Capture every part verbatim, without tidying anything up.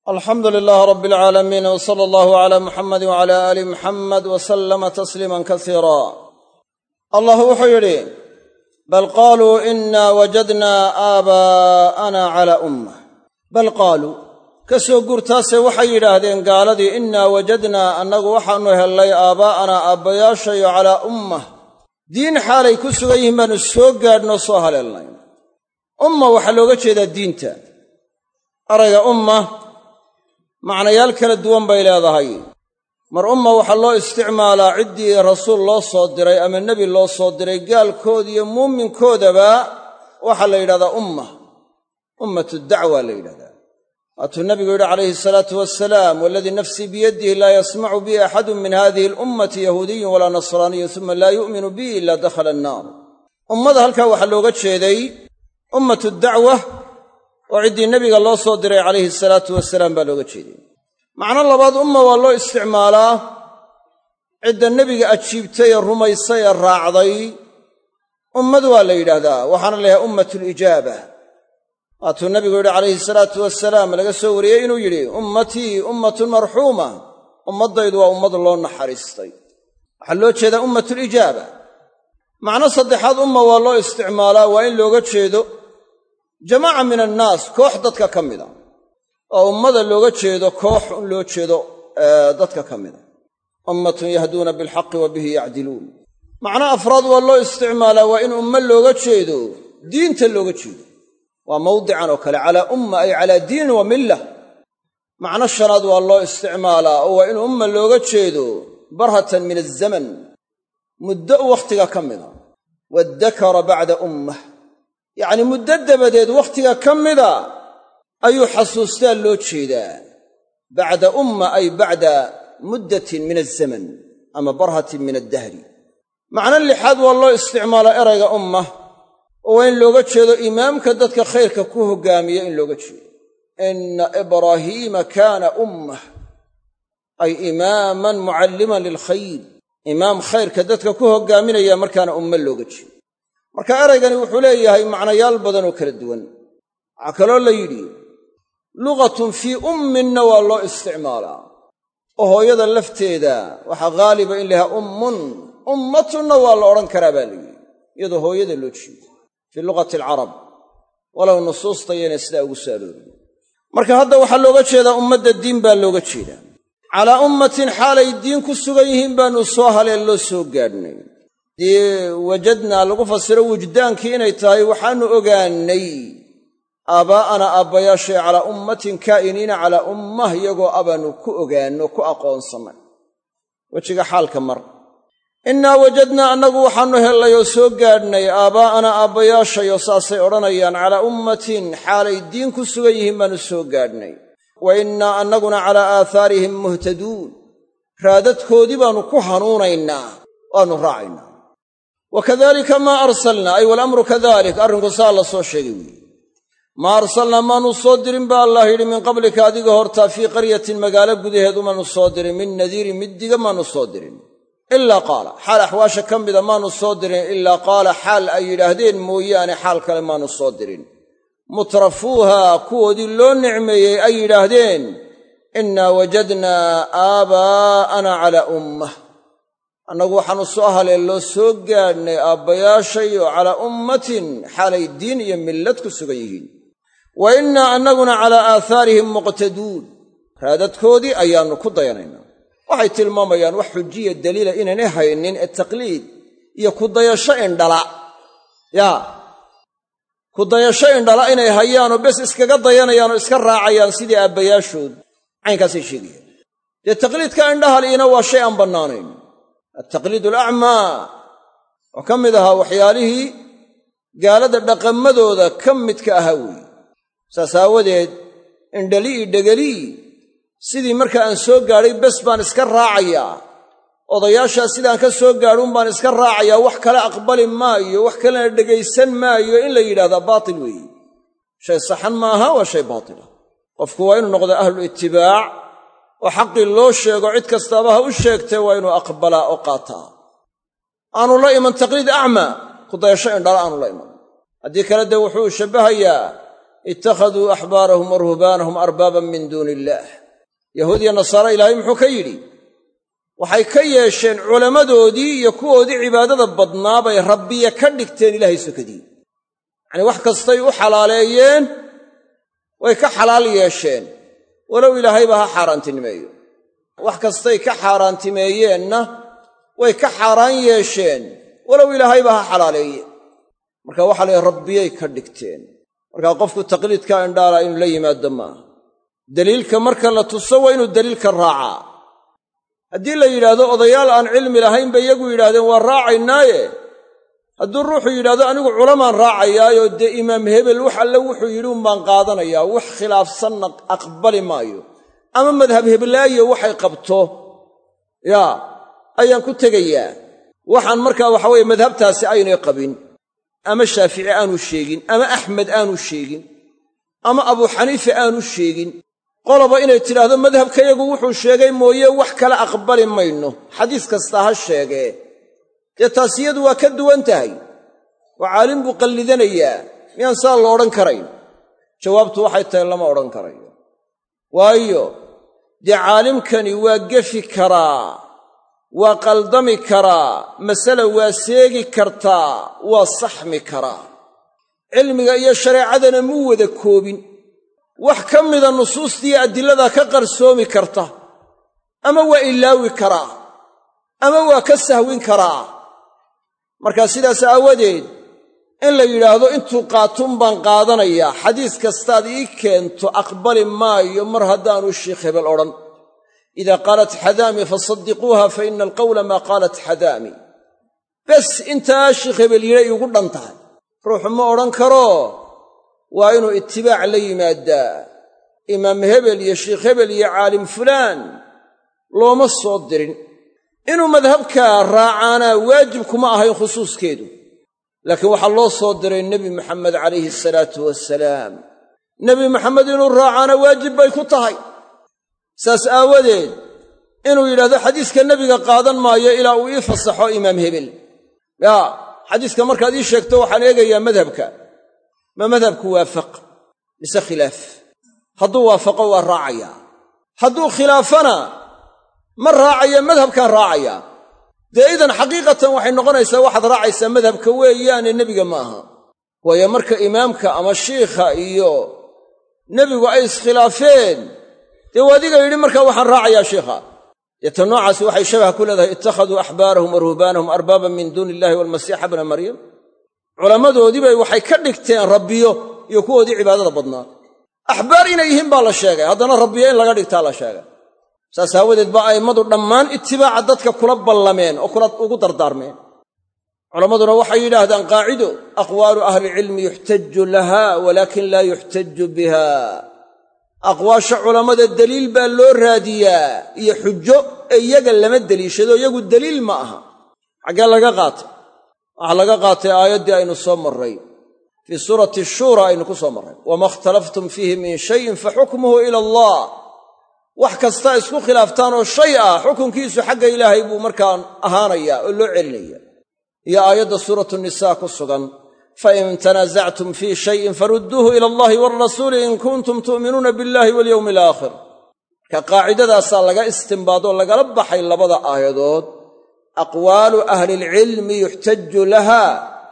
alxamdu lilaah rab alcaalamiin w sala allahu cala muxamadi wcala aali muxamed w sallama tasliiman kasiira allah wuxuu yidhi bal qaaluu ina wajadnaa aabaa'ana cala ummah bal qaaluu ka soo guurtaase waxay yidhaahdeen gaaladii innaa wajadnaa annagu waxaannu hellay aabaa'anaa aabbayaashayo calaa ummah diin xaalay ku sugan yihiin baannu soo gaadhnoo soo haleelnay umma waxaa looga jeedaa diinta erayga umma macnayaal kala duwan bay leedahay mar umma waxaa loo isticmaalaa ciddii rasuul loo soo diray ama nebi loo soo diray gaalkood iyo muuminkoodaba waxaa la yidhahdaa umma ummatu dacwa la yidhahdaa waatuu nebigu yidhi calayhi salaatu wasalaam waaladii nafsii biyadihi laa yasmacu bi axadun min hadihi alummati yahuudiyun walaa nasraaniyun uma laa yu'minu bi ila dakhala annaar ummada halkaa waxaa looga jeeday ummatu dacwa oo ciddii nebiga loo soo diray calayhi salaatu wasalaam baa looga jeeday macno labaad umma waa loo isticmaalaa cidda nebiga ajiibtay ee rumaysay ee raacday ummad waa la yidhaahdaa waxaana la yidhaha ummatulijaaba waatuu nebigu yidhi calayhi salaatu wasalaam laga soo wariyey inuu yidhi ummatii ummatun marxuuma ummaddaydu waa ummad loo naxariistay waxaa loo jeedaa ummatulijaaba macno saddexaad umma waa loo isticmaalaa waa in looga jeedo jamaaca min annaas koox dadka ka mida oo ummada looga jeedo koox in loo jeedo dadka ka mida ummatun yahduuna bilxaqi wa bihi yacdiluun macno afraad waa loo isticmaalaa waa in ummo looga jeedo diinta looga jeedo waa mawdican oo kale calaa umma ay calaa diinin wa millah macno shanaad waa loo isticmaalaa oo waa in umma looga jeedo barhatan min azaman muddo wakhtiga ka mida waddakara bacda ummah yacnii muddo dabadeed wakhtiga ka mida ayuu xasuustaa loo jeedaa bacda umma ay bacda muddatin min azaman ama barhatin min addahri macno lixaad waa loo isticmaalaa erayga ummah oo waa in looga jeedo imaamka dadka khayrka ku hoggaamiya in looga jeedo inna ibraahiima kaana ummah ay imaaman mucalliman lilkhayr imaam khayrka dadka ku hoggaaminaya markaana ummo looga jeedo marka eraygani wuxuu leeyahay macnayaal badan oo kala duwan waxaa kaloo la yidhi lugatun fii umminna waa loo isticmaalaa oo hooyada lafteeda waxaa haaliba in layahaa ummun ummatunna waa la odhan karaa baa layidhi iyadoo hooyada loo jeedo fii lugati alcarab walow nusuustayana sidaa ugu soo arooriye marka hadda waxaa looga jeedaa ummadda diin baa looga jeedaa calaa ummatin xaalay diin ku sugan yihiin baannu soo haleelloo soo gaadhnay dee wajadnaa lagu fasiro wujdaankii inay tahay waxaannu ogaannay aabbaa'ana aabbayaashay calaa ummatin kaa'iniina calaa ummah iyagoo abaannu ku ogaanno ku aqoonsannay wejiga xaalka mar innaa wajadnaa annagu waxaannu hellay oo soo gaadhnay aabbaa'ana aabbayaashayoo saasay odhanayaan calaa ummatin xaalay diin ku sugan yihiin baannu soo gaadhnay wa innaa annaguna calaa aathaarihim muhtaduun raadadkoodii baannu ku hanuunaynaa waannu raacaynaa wakadalika maa arsalnaa ay walamru kadalik arrinku saa la soo sheegay weeye maa arsalnaa maanu soo dirin ba allah yidhi min qablika adiga hortaa fii qaryatin magaalo gudaheed umaanu soo dirin min nadiirin mid diga maanu soo dirin ilaa qaala xaal axwaasha ka mida maanu soo dirin ilaa qaala xaal ay yidhaahdeen mooyaane xaal kale maanu soo dirin mutrafuuha kuwoodii loo nicmeeyey ay yidhaahdeen innaa wajadnaa aabaa'ana calaa ummah annagu waxaannu soo haleelloo soo gaadhnay aabbayaashayo calaa ummatin xaalay diin iyo millad ku sugan yihiin wa innaa annaguna calaa aathaarihim muqtaduun raadadkoodii ayaannu ku dayanaynaa waxay tilmaamayaan wax xujiya daliila inaynay haynin ee taqliid iyo kudayasho indhala yaa kudayasho indhala inay hayaanoo bes iskaga dayanayaanoo iska raacayaan sidii aabbayaashood caynkaasay sheegayaan dee taqliidka indhahaliina waa shay aan bannaanayn altaqliid alacmaa oo ka mid ahaa waxyaalihii gaalada dhaqamadooda ka midka ahaa weeye saas aawadeed indhalii dhegelii sidii markaa aan soo gaadhay bes baan iska raacayaa odayaashaa sidaan ka soo gaadhuun baan iska raacayaa wax kale aqbali maayo wax kalena dhegaysan maayo in la yidhahdaa baatil weeye shay saxan maaha waa shay baatila qofku waa inuu noqdo ahlu itibaac oo xaqii loo sheego cid kastaaba ha u sheegtee waa inuu aqbalaa oo qaataa aanu la iman taqliid acmaa kudayasho indhala aanu la iman haddii kale dee wuxuu shabbahayaa ittakhaduu axbaarahum wa ruhbaanahum arbaaban min duuni illaah. yahuud iyo nasaare ilaahay muxuu ka yidhi? waxay ka yeesheen culammadoodii iyo kuwoodii cibaadada badnaa bay rabbiya ka dhigteen ilaahay sokadii. yacnii wax kastay u xalaaleeyeen way ka xalaal yeesheen, walow ilaahayba ha xaaraantinimeeyo. wax kastay ka xaaraantimeeyeenna way ka xaaraan yeesheen, walow ilaahayba ha xalaaleeye. marka waxaa layihi rabbiyay ka dhigteen. markaa qofku taqliidkaa indhaala inuu la yimaado maaha. daliilka marka la tuso waa inuu daliilka raacaa. haddii la yidhaahdo odayaal aan cilmi lahayn bay iyagu yidhaahdeen waa raacaynaaye, hadduu ruuxu yidhaahdo anigu culamaan raacayaayo dee imaam hebel wax alle wuxuu yidhi un baan qaadanayaa, wax khilaafsanna aqbali maayo, ama madhab heblaayo waxay qabto yaa ayaan ku tegayaa, waxaan markaa waxa weeye madhabtaasi aynay qabin, ama shaafici aanu sheegin, ama axmed aanu sheegin, ama abuu xaniife aanu sheegin, qoloba inay tidhaahdo madhabkayagu wuxuu sheegay mooye wax kale aqbali mayno, xadiis kasta ha sheegee, dee taas iyadu waa ka duwan tahay. waa caalim buu qallidanayaa, miyaan saa lo odhan karayn? jawaabtu waxay tahay lama odhan karayo. waayo dee caalimkani waa gefi karaa, waa qaldami karaa, masale waa seegi kartaa, waa saxmi karaa. cilmiga iyo shareecadana muu wada koobin. wax ka mida nusuustiiyo adillada ka qarsoomi karta, ama waa ilaawi karaa, ama waa ka sahwin karaa. markaa sidaas aawadeed in la yidhaahdo intuu qaatun baan qaadanayaa, xadiis kastaad ii keento aqbali maayo mar haddaanu sheikh hebel odhan. idaa qaalat xadaami fasaddiquuha fa ina alqawla maa qaalat xadaami. bes intaa sheikh hebel yidha iigu dhan tahay. ruuxu ma odhan karo, waa inuu itibaac la yimaadaa. imaam hebel iyo sheikh hebel iyo caalim fulaan looma soo dirin. inuu madhabkaa raacaana waajib kuma ahayn khusuuskeedu, laakiin waxaa loo soo diray nebi maxamed calayhi salaatu wasalaam. nebi maxamed inuu raacaana waajib bay ku tahay. saas aawadeed inuu yidhahdo xadiiska nebiga qaadan maayo ilaa uu ii fasaxo imaam hebel. yaa xadiiska markaad ii sheegto waxaan eegayaa madhabka, ma madhabku waafaq mise khilaaf? hadduu waafaqo waa raacayaa, hadduu khilaafana ma raacaya, madhabkaan raacayaa. dee idan xaqiiqatan waxay noqonaysaa waxaad raacaysaa madhabka weeyaane nebiga ma aha. waayo marka imaamka ama shiikha iyo nebigu ay iskhilaafeen, dee waadiga yidhi markaa waxaan raacayaa shiikha. dee ta noocaasi waxay shabah ku leedahay ittakhaduu axbaarahum wa ruhbaanahum arbaaban min duuni illahi waalmasiixa bna maryam. culammadoodiibay waxay ka dhigteen rabbiyo iyo kuwoodii cibaadada badnaa. axbaar inay yihiin baa la sheegay, haddana rabbiyo in laga dhigtaa la sheegay. saas aawadeed baa a'immadu dhammaan itibaaca dadka kula ballameen oo kula ugu dardaarmeen. culammaduna waxay yidhaahdaan qaacido: aqwaalu ahlicilmi yuxtaju laha walaakin laa yuxtaju biha. aqwaasha culammada deliil baa loo raadiyaa iyo xujo, ee iyaga lama deliishado, iyagu deliil ma aha. xaggee laga qaatay? waxaa laga qaatay aayaddii aynu soo marray fii suurati shuura aynu ku soo marray, wama ikhtalaftum fiihi min shayin faxukmuhu ila allah. wax kastaa isku khilaaftaan oo shay ah, xukunkiisu xagga ilaahay buu markaa ahaanayaa oo loo celinaya. iyo aayadda suuratu nisaa ku sugan: fain tanaasactum fii shayin farudduuhu ila allahi waalrasuuli in kuntum tu'minuuna billahi walyowmi alaakhir. marka qaacidadaasaa laga istimbaadoo lagala baxay labada aayadood: aqwaalu ahli ilcilmi yuxtaju laha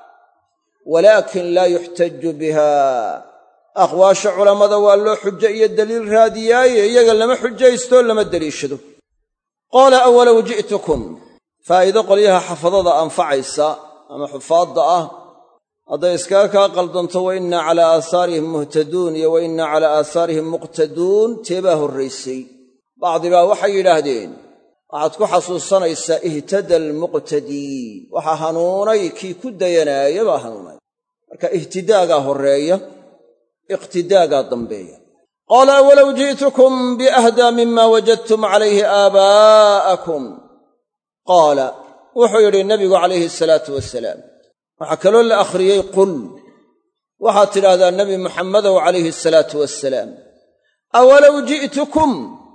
walaakin laa yuxtaju biha. aqwaasha culammada waa loo xujo iyo deliil raadiyaaye iyaga lama xujaystoo lama deliishado. qaala awalow ji'tukum, faa'iido qolyaha xafadada anfacaysa ama xufaadda ah hadday iskaga kaa qaldanto wa inna calaa aahaarihim muhtaduun iyo wa inna calaa aahaarihim muqtaduun teebaa horraysay. bacdibaa waxay yidhaahdeen waxaad ku xasuusanaysaa ihtada almuqtadii, waxaa hanuunay kii ku dayanaaya baa hanuunay. marka ihtidaagaa horreeya, iqtidaagaa dambeeya. qaala awalow ji'tukum biahdaa mima wajadtum calayhi aabaa'akum. qaala wuxuu yidhi nebigu calayhi salaatu wasalaam. waxaa kaloo la akhriyey qul, waxaad tidhaahdaa nebi muxammadow calayhi salaatu wasalaam: awalow ji'tukum,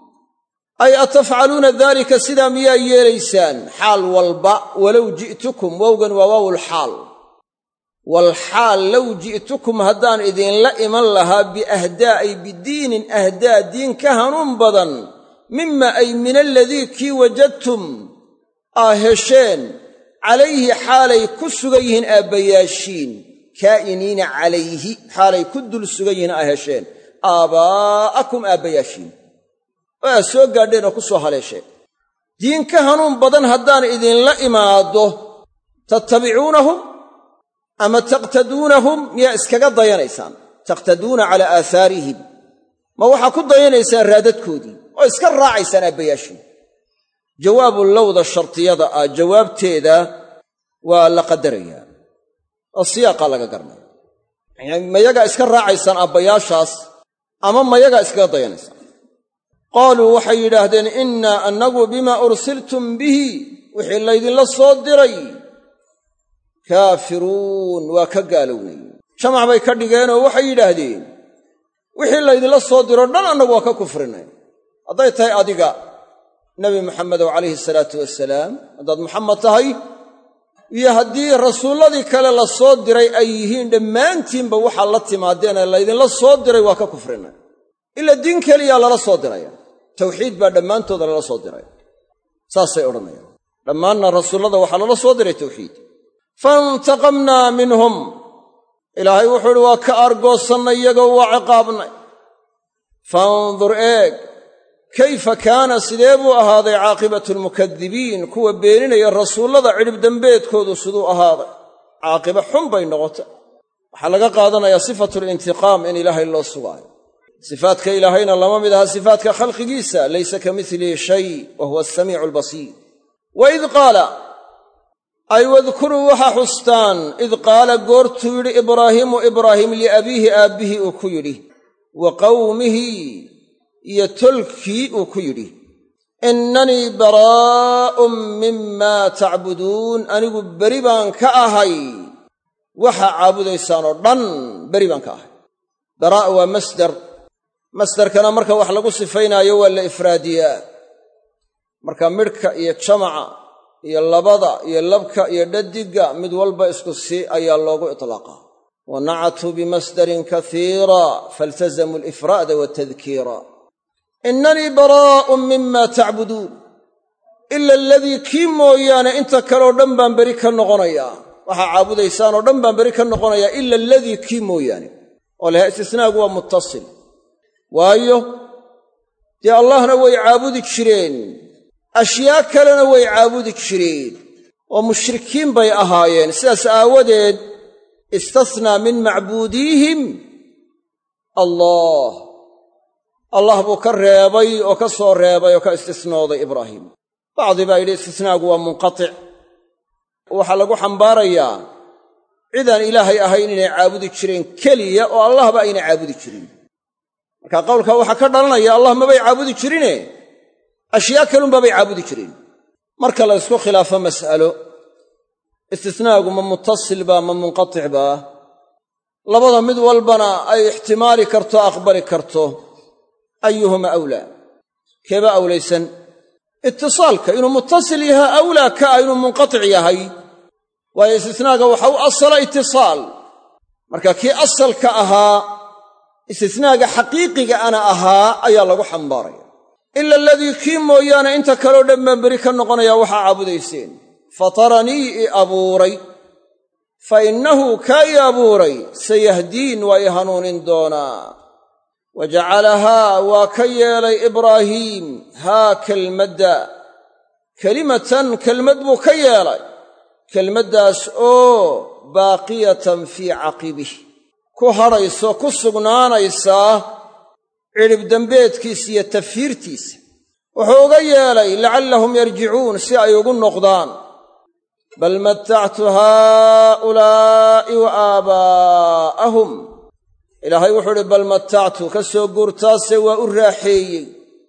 ay atafcaluuna daalika, sidaa miyaa yeelaysaan xaal walba? walow ji'tukum, wowgan waa waawulxaal. walxaal low ji'tukum haddaan idinla iman lahaa biahdaa ay bidiinin ahdaa diin ka hanuun badan mima ay min aladii kii wajadtum aa hesheen calayhi xaalay ku sugan yihiin aabbayaashiin kaa'iniina calayhi xaalay ku dul sugan yihiin aa hesheen aabaa'akum aabbayaashiin oo aad soo gaadheen oo ku soo haleesheen diin ka hanuun badan haddaan idinla imaado tattabicuunahum ama taqtaduunahum miyaa iskaga dayanaysaan taqtaduuna calaa aahaarihim ma waxaa ku dayanaysaan raadadkoodii oo iska raacaysaan aabbayaashiin jawaabu lowda shartiyada ah jawaabteeda waa la qadarayaa oo siyaaqaa laga garanaya yani mayagaa iska raacaysaan aabbayaashaas ama mayagaa iskaga dayanaysaan qaaluu waxay yidhaahdeen innaa annagu bimaa ursiltum bihi wixii laydinla soo diray kaafiruun waa ka gaalownay jamac bay ka dhigeenoo waxay yidhaahdeen wixii laydinla soo diro dhan annagu waa ka kufrinay hadday tahay adiga nebi maxamedow calayhi salaatu wasalaam haddaad muxamed tahay iyo haddii rasuulladii kale la soo diray ay yihiin dhammaantiinba waxaa la timaadeen ee laydinla soo diray waa ka kufrinay ila diin keliyaa lala soo diraya tawxiid baa dhammaantooda lala soo diray saasay odhanayaan dhammaanna rasuullada waxaa lala soo diray tawxiid faintaqamnaa minhum ilaahay wuxuu idhi waa ka aargoosannay iyagoo waa ciqaabnay fandur eeg kayfa kaana sidee buu ahaaday caaqibatu lmukadibiin kuwa beeninaya rasuullada cidhib dembeedkoodu siduu ahaaday caaqiba xun bay noqotay waxaa laga qaadanayaa sifatu lintiqaam in ilaahay loo sugaayo sifaadka ilaahayna lama mid aha sifaadka khalqigiisa laysa ka milihi shay wa huwa asamiicu albasiir waid qaala ay wadkuruu waxa xustaan id qaala goortuu yidhi ibraahiimu ibraahim liabiihi aabbihii uu ku yidhi wa qawmihi iyo tolkii uu ku yidhi innanii baraa'un mimaa tacbuduun anigu beri baan ka ahay waxaa caabudaysaan oo dhan beri baan ka ahay baraa' waa masdar masdarkana marka wax lagu sifaynaayo waa la ifraadiyaa marka midhka iyo jamaca iyo labada iyo labka iyo dhadigga mid walba isku si ayaa loogu iطlaaqaa wa nacatuu bimasdarin kaiira faltazamuu alifraada watadkiira innanii baraa'un mima tacbuduun ila aladii kii mooyaane inta kaleoo dhan baan beri ka noqonayaa waxaa caabudaysaan oo dhan baan beri ka noqonayaa ila aladii kii mooyaane oo laha istisnaagu waa muttasil waayo dee allahna way caabudi jireen ashyaa kalena way caabudi jireen oo mushrikiin bay ahaayeen sidaas aawadeed istasnaa min macbuudiihim allah allah buu ka reebay oo ka soo reebay oo ka istisnooday ibraahim bacdi baa yidhi istisnaagu waa munqatic waxaa lagu xambaarayaa cidaan ilaahay ahayn inay caabudi jireen keliya oo allahba aynay caabudi jirin marka qowlkaa waxaa ka dhalanaya allah mabay caabudi jirine ashyaa kalunbabay caabudi jireen marka la ysku khilaafo mas'alo istisnaagu ma muttasil baa ma munqatic baa labada mid walbana ay ixtimaali karto aqbali karto ayuhuma awlaa keeba awlaysan itisaalka inuu muttasil yahay awlaa ka ah inuu munqatic yahay waayo istisnaaga waxa u asala itisaal marka kii asalka ahaa istisnaaga xaqiiqiga ana ahaa ayaa lagu xambaaraya ila aladii kii mooyaane inta kaleo dhan baan beri ka noqonayaa waxaa caabudayseen fataranii i abuuray fa innahu kaa i abuuray sayahdiin waa i hanuunin doonaa wa jacalahaa waa ka yeelay ibraahiim haa kelmadda kelimatan kelmad buu ka yeelay kelmaddaas oo baaqiyatan fii caqibih ku hadhayso ku sugnaanaysaa cidhib dembeedkiisa iyo tafiirtiisa wuxuu uga yeelay lacallahum yarjicuun si ay ugu noqdaan bal mattactu haaulaa'i wa aabaa'ahum ilaahay wuxuu uhi bal mattactu ka soo guurtaase waa u raaxeeyey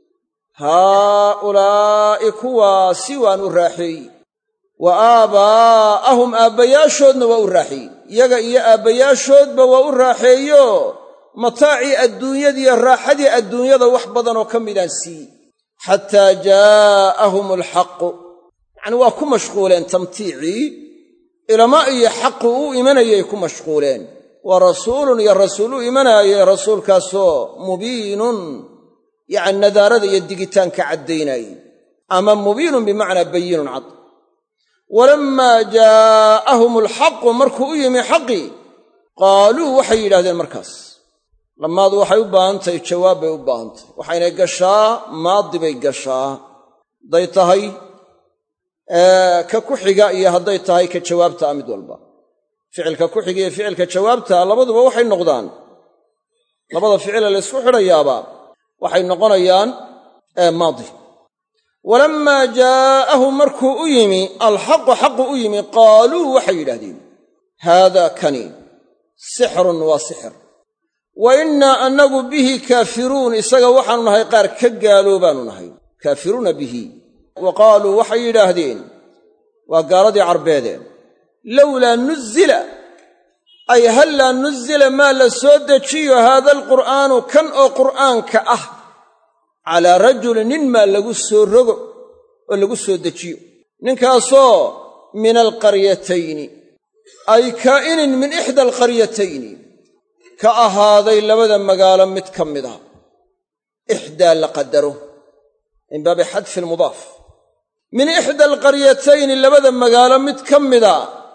haaulaa'i kuwaasi waan u raaxeeyey wa aabaa'ahum aabbayaashoodna waa u raaxeeyey iyaga iyo aabbayaashoodba waa u raaxeeyo mataacii adduunyadiiyo raaxadii adduunyada wax badanoo ka midaan siiyey xataa jaa'ahum alxaqu yacnii waa ku mashquuleen tamtiicii ilamaa iyo xaqu u imanayay ku mashquuleen wa rasuulun iyo rasuul u imanaayay rasuulkaasoo mubiinun yacni nadaarada iyo digitaanka caddaynayay ama mubiinun bimacnaa bayinun cad walammaa jaa'ahum alxaqu markuu u yimi xaqii qaaluu waxay yidhahdeen markaas lamaadu waxay u baahan tahay jawaab bay u baahan tahay waxaynay gashaa maadi bay gashaa hadday tahay ka ku xiga iyo hadday tahay ka jawaabtaa mid walba ficilka ku xiga iyo ficilka jawaabtaa labaduba waxay noqdaan labada ficile la ysku xidhayaaba waxay noqonayaan maadi walammaa jaa'ahum markuu u yimi alxaqu xaqu u yimi qaaluu waxay yidhahdeen haadaa kani sixrun waa sixir wa innaa annagu bihi kaafiruun isaga waxaanu nahay qaar ka gaaloobaanu nahay kaafiruuna bihi wa qaaluu waxay yidhaahdeen waa gaaladii carbeedeen lowlaa nuzila ay hallaa nuzila maa la soo dejiyo haada alqur'aanu kan oo qur'aanka ah calaa rajulin nin maa lagu soo rogo oo lagu soo dejiyo ninkaasoo min alqaryatayni ay kaa'inin min ixda alqaryatayni ka ahaaday labada magaalo mid ka mid ah ixdaa la qadaro min baabi xadfi almudaaf min ixda alqaryatayni labada magaalo mid ka mida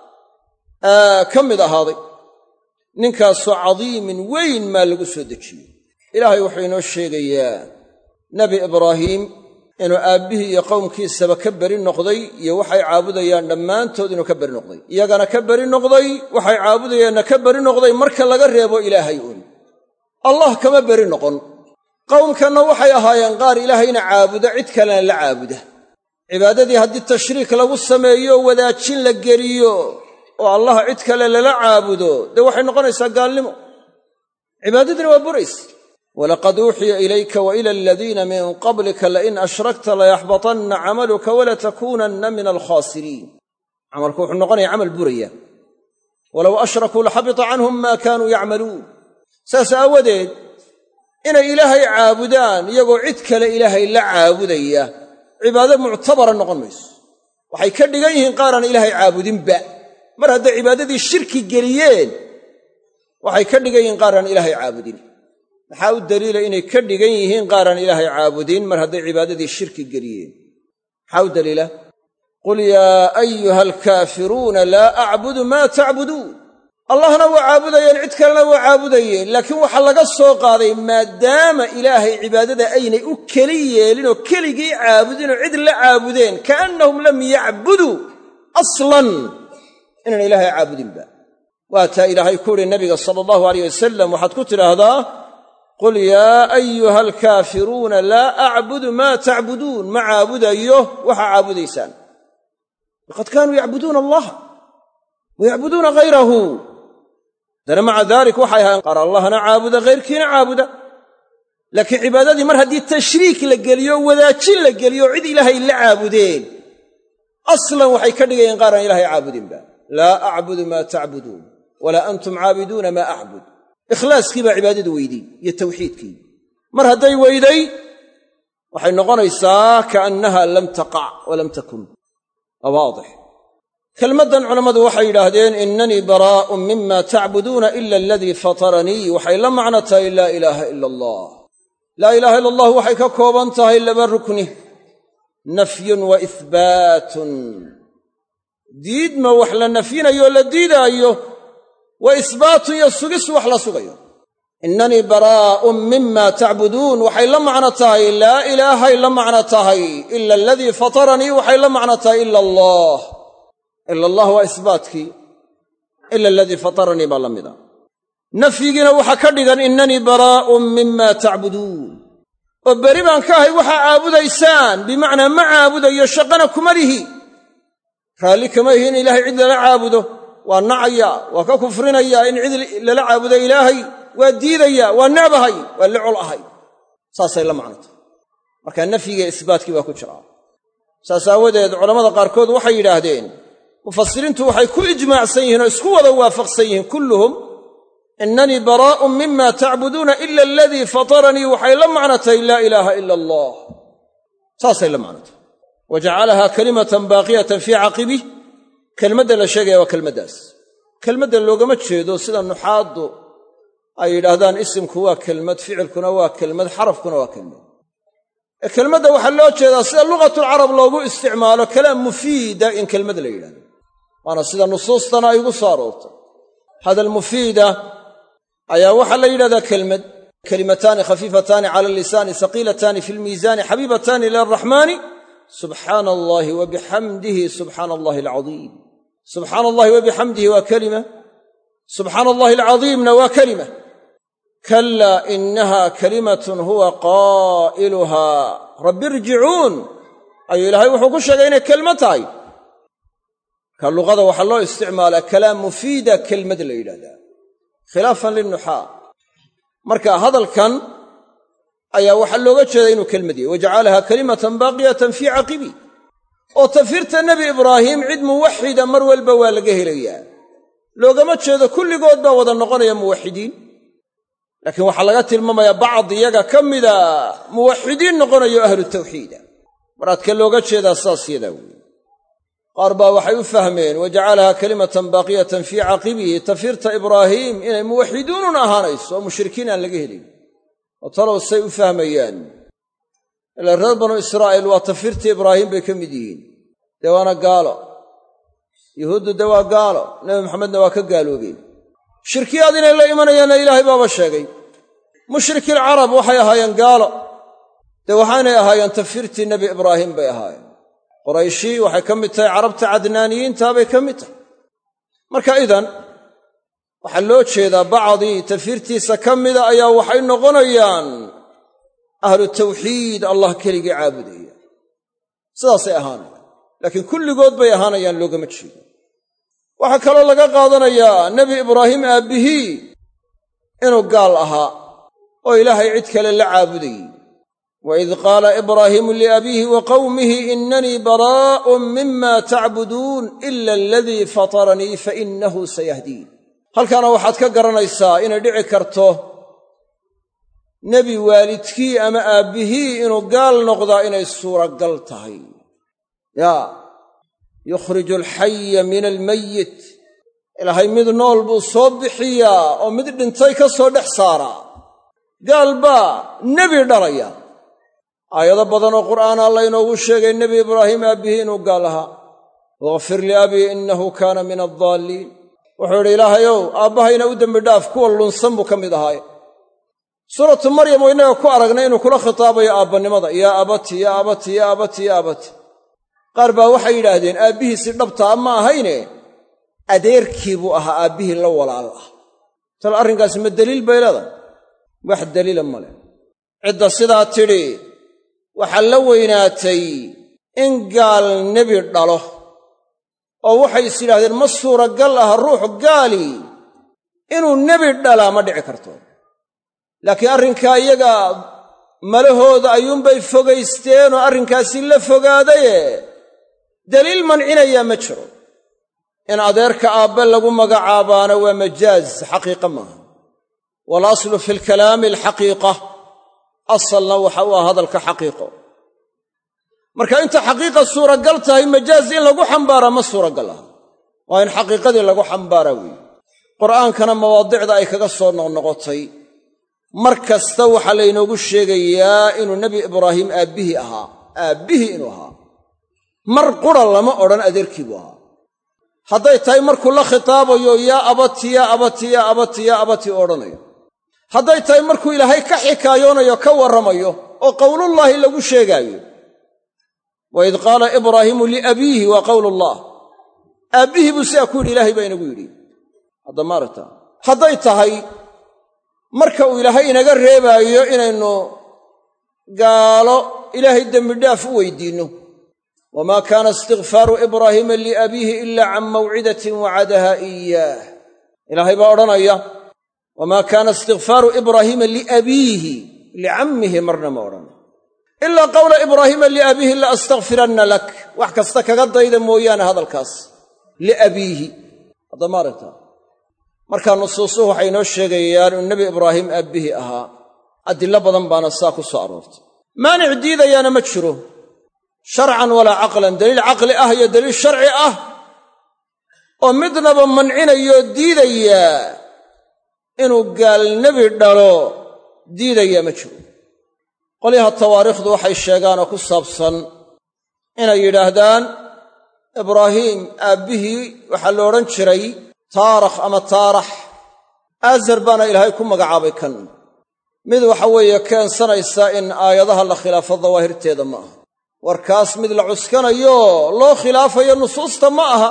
ka mid ahaaday ninkaasoo cadiimin weyn maa lagu soo dejiyo ilaahay wuxuu inoo sheegayaa nebi ibraahiim inuu aabbihii iyo qowmkiisaba ka beri noqday iyo waxay caabudayaan dhammaantood inuu ka beri noqday iyagana ka beri noqday waxay caabudayaanna ka beri noqday marka laga reebo ilaahay uun allah kama beri noqon qowmkanna waxay ahaayeen qaar ilaahayna caabuda cid kalena la caabuda cibaadadii haddii tashriik lagu sameeyo wadaajin la geliyo oo allah cid kale lala caabudo dee waxay noqonaysaa gaalnimo cibaadadiina waa buraysa walaqad uuxiya ilayka wa ila aladiina min qablika lain ashrakta layaxbatanna camaluka walatakuunanna min alkhaasiriin camalku wuxuu noqonaya camal buraya walow ashrakuu laxabita canhum maa kaanuu yacmaluun saas aawadeed inay ilaahay caabudaan iyagoo cid kale ilaahay la caabudaya cibaado muctabara noqon mayso waxay ka dhigan yihiin qaaraan ilaahay caabudinba mar hadday cibaadadii shirki geliyeen waxay ka dhigan yihiin qaaraan ilaahay caabudin maxaa u daliila inay ka dhigan yihiin qaaraan ilaahay caabudin mar hadday cibaadadii shirki geliyeen maxaa u daliila qul yaa ayuha alkaafiruuna laa acbudu maa tacbuduun allahna waa caabudayeen cid kalena waa caabudayeen laakiin waxaa laga soo qaaday maadaama ilaahay cibaadada aynay u keli yeelinoo keligii caabudinoo cid la caabudeen kaannahum lam yacbuduu aslan inaan ilaahay caabudinba waa taa ilaahay ku uhi nabiga sala allahu alayh wasalam waxaad ku tidhaahdaa qul yaa ayuha alkaafiruuna laa acbudu maa tacbuduun ma caabudayo waxaa caabudaysaan laqad kaanuu yacbuduuna allaha wa yacbuduuna hayrahu haddana maca daalik waxay ahayn qaar allahna caabuda hayrkiina caabuda laakiin cibaadadii mar haddii tashriik la geliyo wadaajin la geliyo cid ilaahay la caabudeen aslan waxay ka dhigayeen qaaraan ilaahay caabudinba laa acbudu maa tacbuduun walaa antum caabiduuna maa acbud ikhlaaskii baa cibaadada weydey iyo tawxiidkii mar hadday weyday waxay noqonaysaa kaannaha lam taqac walam takun waa waadix kelmaddan culammadu waxay yidhaahdeen innanii baraa'un mima tacbuduuna ila aladii fataranii waxay la macno tahay laa ilaaha ila allah laa ilaaha ila allah waxay ka kooban tahay laba rukni nafyun wa ihbaatun diidma wax la nafyinayo la diidaayo wa isbaatun iyo sugis wax la sugayo innanii baraa'un mima tacbuduun waxay la macno tahay laa ilaahay la macno tahay ila aladii fataranii waxay la macno tahay ila allah ila allah waa isbaatkii ila aladii fataranii baa la mida nafyigiina waxaa ka dhigan innanii baraa'un mima tacbuduun oo beri baan ka ahay waxaa caabudaysaan bimacnaa ma caabudayo shaqana kuma lihi raalli kama ihi in ilaahay cid lala caabudo waa nacayaa waa ka kufrinayaa in cid lala caabudo ilaahay waa diidayaa waa necbahay waa la col ahay saasay la macno tahay markaa nafyiga isbaatkii baa ku jiraa saas aawadeed culammada qaarkood waxay yidhaahdeen mufasiriintu waxay ku ijmaacsan yihiin oo isku wada waafaqsan yihiin kulluhum innanii baraa'un mima tacbuduuna ila aladii fataranii waxay la macno tahay laa ilaaha ila allah saasay la macno tahay wa jacalahaa kalimatan baaqiyatan fii caqibih kelmadda la sheegaya waa kelmaddaas kelmadda loogama jeedo sida nuxaaddu ay yidhaahdaan isimku waa kelmad ficilkuna waa kelmad xarafkuna waa kelmad ee kelmadda waxaa loo jeedaa sida lugatulcarab loogu isticmaalo kalaam mufiida in kelmad la yidhahdo waana sida nusuustana ay ugu soo aroortay hadal mufiida ayaa waxaa la yidhahdaa kelmad kalimataani khafiifataani cala allisaani saqiilataani fi lmiisaani xabiibataani ila araxmaani subxaana allahi wa bixamdihi subxaana allahi alcadiim subxaana allahi wa bixamdihi waa kelima subxaana allahi alcadiimna waa kelima kalaa inaha kalimatun huwa qaa'iluhaa rabbi irjicuun ayuu ilaahay wuxuu ku sheegay inay kelmad tahay ka luqada waxaa loo isticmaalaa kalaam mufiida kelmad la yidhahdaa khilaafan linnuxaa marka hadalkan ayaa waxaa looga jeeda inuu kelmad yahay wajacalahaa kalimatan baaqiyatan fii caqibi oo tafirta nebi ibraahim cid muwaxida mar walba waa laga helayaa loogama jeedo kulligood baa wada noqonaya muwaxidiin laakiin waxaa laga tilmaamayaa bacd iyaga ka mida muwaxidiin noqonayo ahlu tawxiida maraadka looga jeedaa saas yadaa weeye qaar baa waxay u fahmeen wajacalahaa kalimatan baaqiyatan fii caqibihi tafirta ibraahiim inay muwaxiduunun ahaanayso oo mushrikiin aan laga helin oo talow say u fahmayaan ilaa reer banu israa'iil waa tafirtii ibraahiim bay ka mid yihiin dee waana gaalo yuhuuddu dee waa gaalo nebi maxamedna waa ka gaaloobeen shirkiyaad inay la imanayaanna ilaahay baaba sheegay mushrikilcarab waxay ahaayeen gaalo dee waxaynay ahaayeen tafirtii nebi ibraahim bay ahaayeen qorayshii waxay ka mid tahay carabta cadnaaniyiintaa bay ka mid tahay marka idan waxaa loo jeedaa bacdii tafirtiisa ka mida ayaa waxay noqonayaan ahlu tawxiid allah keligii caabudaya sidaasay ahaanayaan laakiin kulligood bay ahaanayaan loogama jeedo waxaa kaloo laga qaadanayaa nebi ibraahim aabbihii inuu gaal ahaa oo ilaahay cid kale la caabudayey waid qaala ibraahiimu liabiihi wa qawmihi inanii baraa'un mima tacbuduun ila aladii fataranii fainahu sayahdiin halkaana waxaad ka garanaysaa inay dhici karto nebi waalidkii ama aabbihii inuu gaal noqdaa inay suuragal tahay yaa yukhriju alxaya min almayit ilaahay mid nool buu soo bixiyaa oo mid dhintay ka soo dhex saaraa gaal baa nebi dhalaya aayado badan oo qur'aana alla inoogu sheegay nebi ibraahim aabbihii inuu gaal ahaa waqfir liabii innahu kaana min addaalliin wuxuu yidhi ilaahayow aabbahayna u dembi dhaaf kuwa lunsan buu ka mid ahaaye suuratu maryam oo innaga ku aragnay inuu kula khitaabayo aabbannimada yaa abati yaa abati yaa abati yaa abati qaar baa waxay yidhaahdeen aabbihiisii dhabtaa ma ahayne adeerkii buu ahaa aabbihii la walaal ah tal arrinkaasi ma deliil bay leedahay wax deliila ma leh cidda sidaa tidhi waxaa la weynaatay in gaal nebi dhalo oo waxay is yidhahdeen ma suuragal ah ruux gaali inuu nebi dhalaa ma dhici karto laakiin arrinkaa iyaga malahooda ayuunbay fogaysteen oo arrinkaasi la fogaadaye daliil mancinayaa ma jiro in adeerka aabbe lagu magacaabaana waa majaaz xaqiiqa maaha waalaslu fi lkalaami alxaqiiqa asalna waxa u ah hadalka xaqiiqo marka inta xaqiiqa suuragal tahay majaaz in lagu xambaaraa ma suuragal aha waa in xaqiiqadii lagu xambaaraa weeye qur'aankana mawaadicda ay kaga soo noqnoqotay mar kasta waxaa laynoogu sheegayaa inuu nebi ibraahim aabbihii ahaa aabbihii inuu ahaa mar qura lama odhan adeerkii buu ahaa hadday tahay markuu la khitaabayo yaa abati yaa abati yaa abati yaa abati u odhanayo hadday tahay markuu ilaahay ka xikaayoonayo ka warramayo oo qowlullaahi lagu sheegaayo waid qaala ibraahiimu liabiihi waa qowlullah aabbihii buu sidaa ku yidhi ilaahay baa inagu yidhi hadda maaragta hadday tahay marka uu ilaahay inaga reebaayo inaynu gaalo ilaahay dembidhaaf u weydiinno wamaa kaana istikfaaru ibraahiima liabiihi ila can mawcidatin wacadaha iyaah ilaahay baa odhanaya wamaa kaana istikfaaru ibraahiima liabiihi licammihi marna ma odhan ilaa qawla ibraahiima liabiihi la astakfiranna lak wax kasta kaga dayda mooyaane hadalkaas liabiihi hadda maaragta markaa nusuusuhu waxay inoo sheegayaan inuu nebi ibraahim aabbihii ahaa adillo badan baana saa ku soo aroortay maanic diidayaana ma jiro sharcan walaa caqlan daliil caqli ah iyo daliil sharci ah oo midnaba mancinayo diidaya inuu gaal nebi dhalo diidaya ma jiro. qolyaha tawaariikhdu waxay sheegaan oo ku saabsan inay yidhaahdaan ibraahiim aabbihii waxaa la odhan jiray taarakh ama taarax, aazar baana ilaahay ku magacaabay kan. mid waxa weeye keensanaysa in aayadaha la khilaafo dawaahirteeda ma aha. warkaas mid la cuskanayo loo khilaafayo nusuusta ma aha,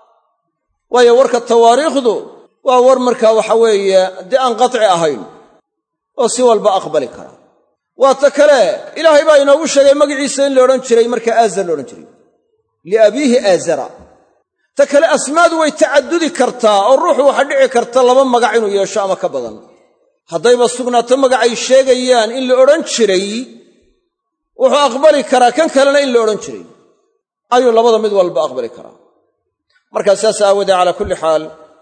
waayo warka tawaariikhdu waa war markaa waxa weeye dee aan qaطci ahayn oo si walba aqbali kara. waa ta kale ilaahay baa inoogu sheegay magaciisa in la odhan jiray markaa aazar la odhan jiray, liabiihi aazara. ta kale asmaadu way tacadudi kartaa oo ruuxu waxa dhici karta laba magac inuu yeesho ama ka badan. haddayba sugnaato magacay sheegayaan in la odhan jiray, wuxuu aqbali karaa kan kalena in la odhan jiray, ayuu labada mid walba aqbali karaa. markaa saas aawadee calaa kulli xaal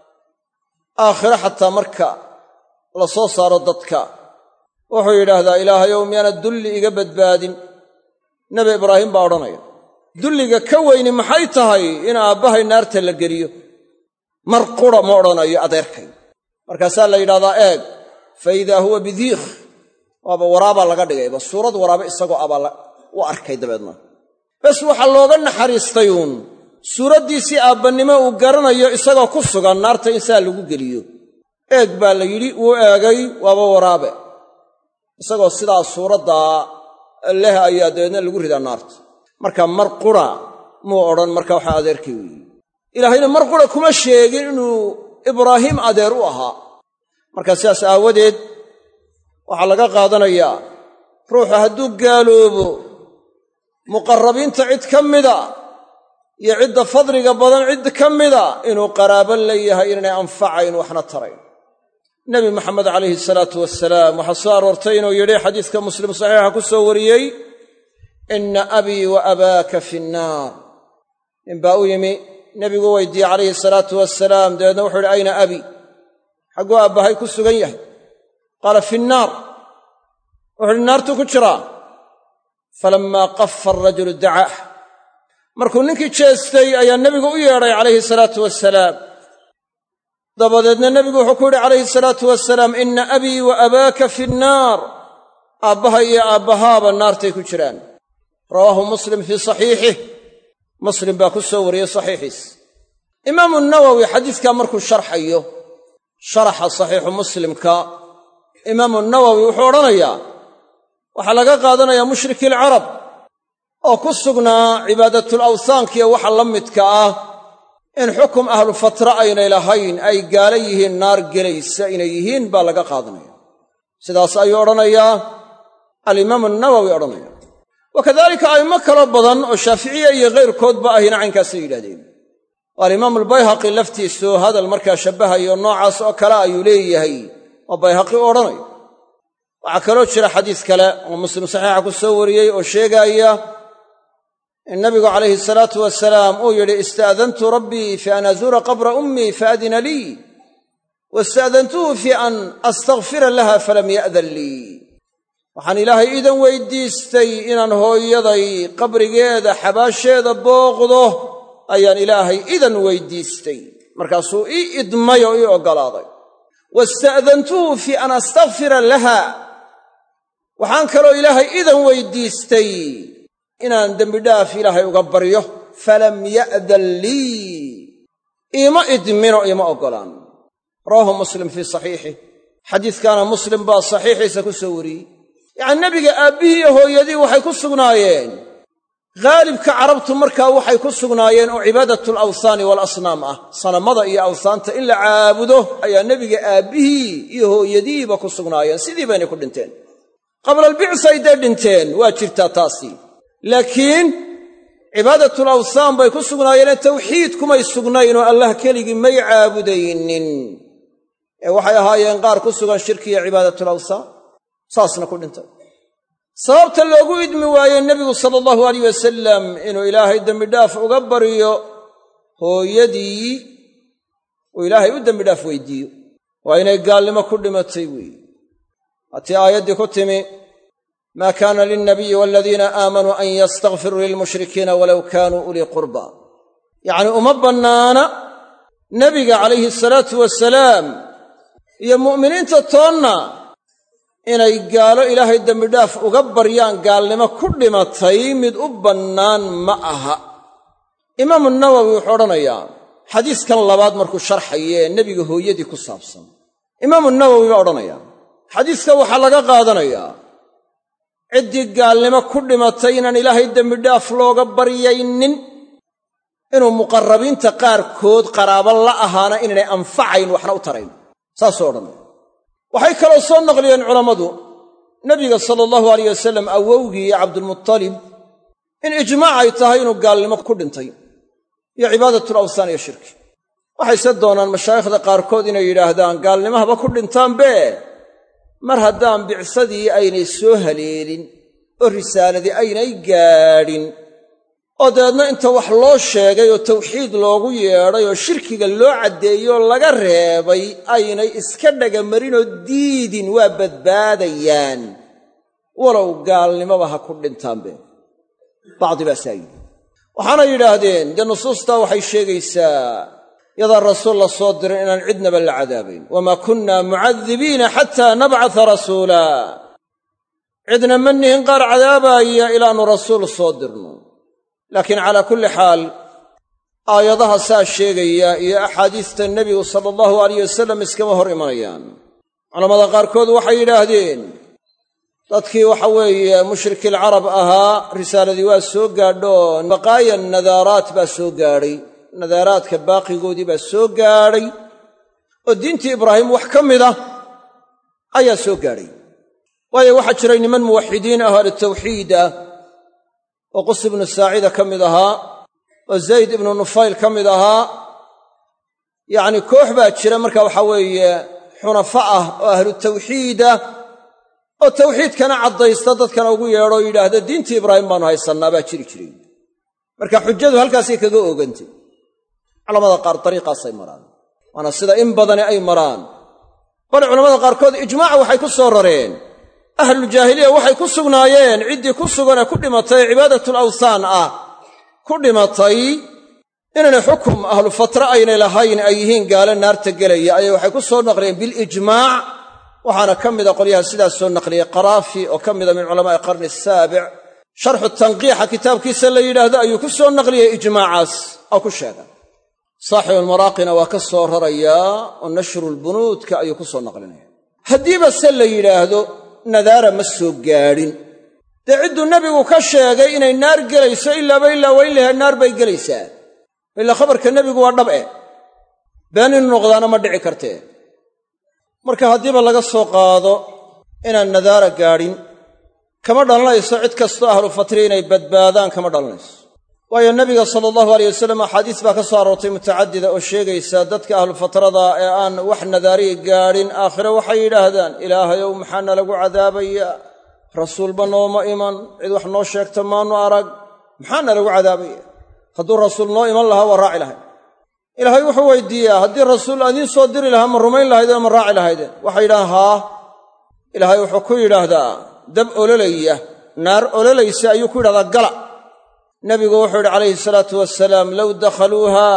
aakhiro xataa marka la soo saaro dadka wuxuu yidhaahdaa ilaahayow miyaana dulli iga badbaadin. nebi ibraahim baa odhanaya dulliga ka weyni maxay tahay in aabbahay naarta la geliyo? mar qura ma odhanayo adeerkay. markaasaa la yidhahdaa eeg fa idaa huwa bidiikh, waaba waraabaa laga dhigayba suurad waraabe isagoo abaa u arkay. dabeedna bes waxaa looga naxariistay uun suuraddiisii aabbannimo uu garanayo isagoo ku sugan naarta in saa lagu geliyo. eeg baa la yidhi, wuu eegay, waaba waraabe isagoo sidaa suuraddaa leh ayaa dabeedna lagu ridaa naarta. marka mar qura muu odhan marka waxaa adeerkay weeye. ilaahayna mar qura kuma sheegin inuu ibraahiim adeer u ahaa. marka sidaas aawadeed waxaa laga qaadanayaa ruuxu hadduu gaaloobo muqarrabiinta cid ka mida iyo cidda fadliga badan cid ka mida inuu qaraabo leeyahay inaynay anfacayn waxna tarayn. nebi maxamed calayhi salaatu wasalaam waxaa soo aroortay inuu yidhi xadiiska muslim saxiixa ku soo wariyey, inna abii wa abaaka fi nnaar. ninbaa u yimi nebigu weydiiyey calayhi salaatu wasalaam, dabeedna wuxuu yidhi ayna abi, xagguu aabbahay ku sugan yahay? qaala fi nnaar. wuxuu yidhi naartuu ku jiraa. falammaa qafa arajulu dacaah. markuu ninkii jeestay ayaa nebigu u yeedhay calayhi salaatu wasalaam. dabadeedna nebigu wuxuu ku yidhi calayhi salaatu wasalaam, inna abii wa abaaka fi nnaar. aabbaha iyo aabbahaaba naartay ku jiraan. rawaahu muslim fii saxiixih. muslim baa ku soo wariyey saxiixiis. imaamu nawowi xadiiskaa markuu sharxayo sharaxa saxiixu muslimka, imaamu nawowi wuxuu odhanayaa waxaa laga qaadanayaa mushrikii alcarab oo ku sugnaa cibaadatul awthaankiiyo waxa la midka ah in xukum ahlu fatra aynay lahayn, ay gaala yihiin naar gelaysa inay yihiin baa laga qaadanaya. sidaas ayuu odhanayaa alimaamu nawowi odhanaya. wa kadalika a'immo kaloo badan oo shaaficiya iyo kayrkoodba ahina caynkaasay yidhahdeen. oo alimaamu albayhaqi laftiisu hadal markaa shabbahayo noocaas oo kale ayuu leeyahay oo bayhaqi u odhanayo. waxaa kaloo jira xadiis kale oo muslim saxiixa ku soo wariyey oo sheegaaya in nabigu calayhi salaatu wasalaam uu yidhi, ista'dantu rabbii fi an azuura qabra ummii faadina lii, wasta'dantuhu fi an astakfira laha falam ya'dan lii. waxaan ilaahay idan weydiistay inaan hooyaday qabrigeeda xabaasheeda booqdo ayaan ilaahay idan weydiistay, markaasuu ii idmay oo ii oggolaaday. wasta'dantuhu fi an astakfira laha, waxaan kaloo ilaahay idan weydiistay inaan dembidhaaf ilaahay uga baryo, falam ya'dan lii, iima idmino iima oggolaan. rawaahu muslim fii saxiixih. xadiiskaana muslim baa saxiixiisa ku soo wariyey. yacani nebiga aabbihii iyo hooyadii waxay ku sugnaayeen, haalibka carabtu markaa waxay ku sugnaayeen oo cibaadatul awthaani waalasnaam ah, sanamada iyo awthaanta in la caabudo ayaa nebiga aabbihii iyo hooyadiiba ku sugnaayeen. sidii baynay ku dhinteen. qabla albicsa ay dee dhinteen, waa jirtaa taasi. laakiin cibaadatul awthaan bay ku sugnaayeenee tawxiid kumay sugnayn oo allah keligii may caabudaynin, ee waxay ahaayeen qaar ku sugan shirki iyo cibaadatul awthaan, saasna ku dhintay. sababta loogu idmi waayey nebigu sala allahu alayh wasalam inuu ilaahay dembidhaaf uga baryo hooyadii, uu ilaahay u dembidhaaf weydiiyo, waa inay gaalnimo ku dhimatay weeye. hatii aayaddii ku timi, maa kaana lilnabiyi waaladiina aamanuu an yastakfiruu lilmushrikiina walow kaanuu ulii qurba. yacnii uma bannaana nebiga calayhi salaatu wasalaam iyo mu'miniinta toonna inay gaalo ilaahay dembidhaaf uga baryaan gaalnimo ku dhimatay mid u bannaan ma aha. imaamu nawowi wuxuu odhanayaa xadiiskan labaad markuu sharxaye nebiga hooyadii ku saabsan, imaamu nawowi baa odhanaya xadiiska waxaa laga qaadanayaa ciddii gaalnimo ku dhimatay inaan ilaahay dembidhaaf looga baryaynin, inuu muqarrabiinta qaarkood qaraabo la ahaana inaynay anfacayn waxna u tarayn, saasuu odhanaya. waxay kaloo soo naqliyeen culammadu nebiga sala allahu alayh wasalam awowgii cabdulmutalib in ijmaac ay tahay inuu gaalnimo ku dhintay iyo cibaadatul awsaan iyo shirki. waxayse doonaan mashaayikhda qaarkood inay yidhaahdaan gaalnimo haba ku dhintaanbe mar haddaan bicsadii aynay soo haleelin oo risaaladii aynay gaadhin oo dabeedna inta wax loo sheegay oo tawxiid loogu yeedhay oo shirkiga loo caddeeyoo laga reebay aynay iska dhagamarinoo diidin waa badbaadayaan walow gaalnimoba ha ku dhintaanbe. bacdi baa saa yidhi. waxaana yidhaahdeen dee nusuustaa waxay sheegaysaa yadaan rasuul la soo dirin inaan cidnaba la cadaabayn, wamaa kunnaa mucadibiina xataa nabcata rasuulaa, cidna ma nihin qaar cadaabaaya ilaannu rasuul soo dirno. laakiin calaa kulli xaal aayadaha saa sheegaya iyo axaadiista nebigu sala allahu alayh wasalam iskama hor imanayaan. culammada qaarkood waxay yidhaahdeen dadkii waxa weeye mushrikilcarab ahaa risaaladii waa soo gaadho baqaaya nadaaraat baa soo gaadhay, nadaaraadka baaqigoodii baa soo gaadhay oo diintii ibraahim wax ka mid ah ayaa soo gaadhay. waayo waxaa jiray niman muwaxidiin ah ahlu tawxiid ah oo qus ibnu saacida ka mid ahaa oo zayd ibnu nufayl ka mid ahaa, yacni koox baa jira marka waxa weeye xunafa ah oo ahlu tawxiid ah oo tawxiidkana caddaysta dadkana ugu yeedho oo yidhaahda diintii ibraahim baannu haysannaa baa jiri jiray. marka xujadu halkaasay kaga oogantay. culamada qaar dariiqaasay maraan, waana sida in badani ay maraan. bal culamada qaarkood ijmaaca waxay ku soo rareen ahlujaahiliya waxay ku sugnaayeen ciddii ku sugan ee ku dhimatay cibaadatul awsaan ah ku dhimatay inaanay xukum ahlu fatra aynay lahayn ay yihiin gaalo naarta gelaya ayay waxay ku soo naqliyeen bilijmaac. waxaana ka mida qolyaha sidaas soo naqliyey qaraafi oo ka mida min culamaa'i qarni asaabic sharxu tanqiixa kitaabkiisa la yidhaahdo ayuu ku soo naqliyey ijmaacaas oo ku sheegay. saaxibulmaraaqina waa ka soo rarayaa oo nashrulbunuudka ayuu ku soo naqlinaya. haddiiba se la yidhaahdo nadaara ma soo gaadhin, dee cidduu nebigu ka sheegay inay naar gelayso ilaaba ilaa waa in laha naar bay gelaysaa, ilaa khabarka nebigu waa dhab eh been inu noqdaana ma dhici kartee. marka haddiiba laga soo qaado inaan nadaara gaadhin kama dhalanayso cid kastoo ahlu fatri inay badbaadaan kama dhalanayso. waayo nebiga sala allahu alayh wasalam axaadiis baa ka soo aroortay mutacadida oo sheegaysa dadka ahlu fatrada ee aan wax nadaariya gaadhin aakhire waxay yidhaahdaan ilaahayow maxaana lagu cadaabayaa, rasuulba nooma iman, cid wax noo sheegta maanu arag, maxaana lagu cadaabaya? hadduu rasuul noo iman lahaa waa raaci lahayd. ilaahay wuxuu weydiiyaa haddii rasuul adiin soo diri lahaa ma rumayn lahaydeen ma raaci lahaydeen? waxay yidhahaan haa. ilaahay wuxuu ku yidhaahdaa dab ololaya, naar ololaysa ayuu ku yidhahdaa gala. nebigu wuxuu yidhi calayhi salaatu wasalaam low dakhaluuha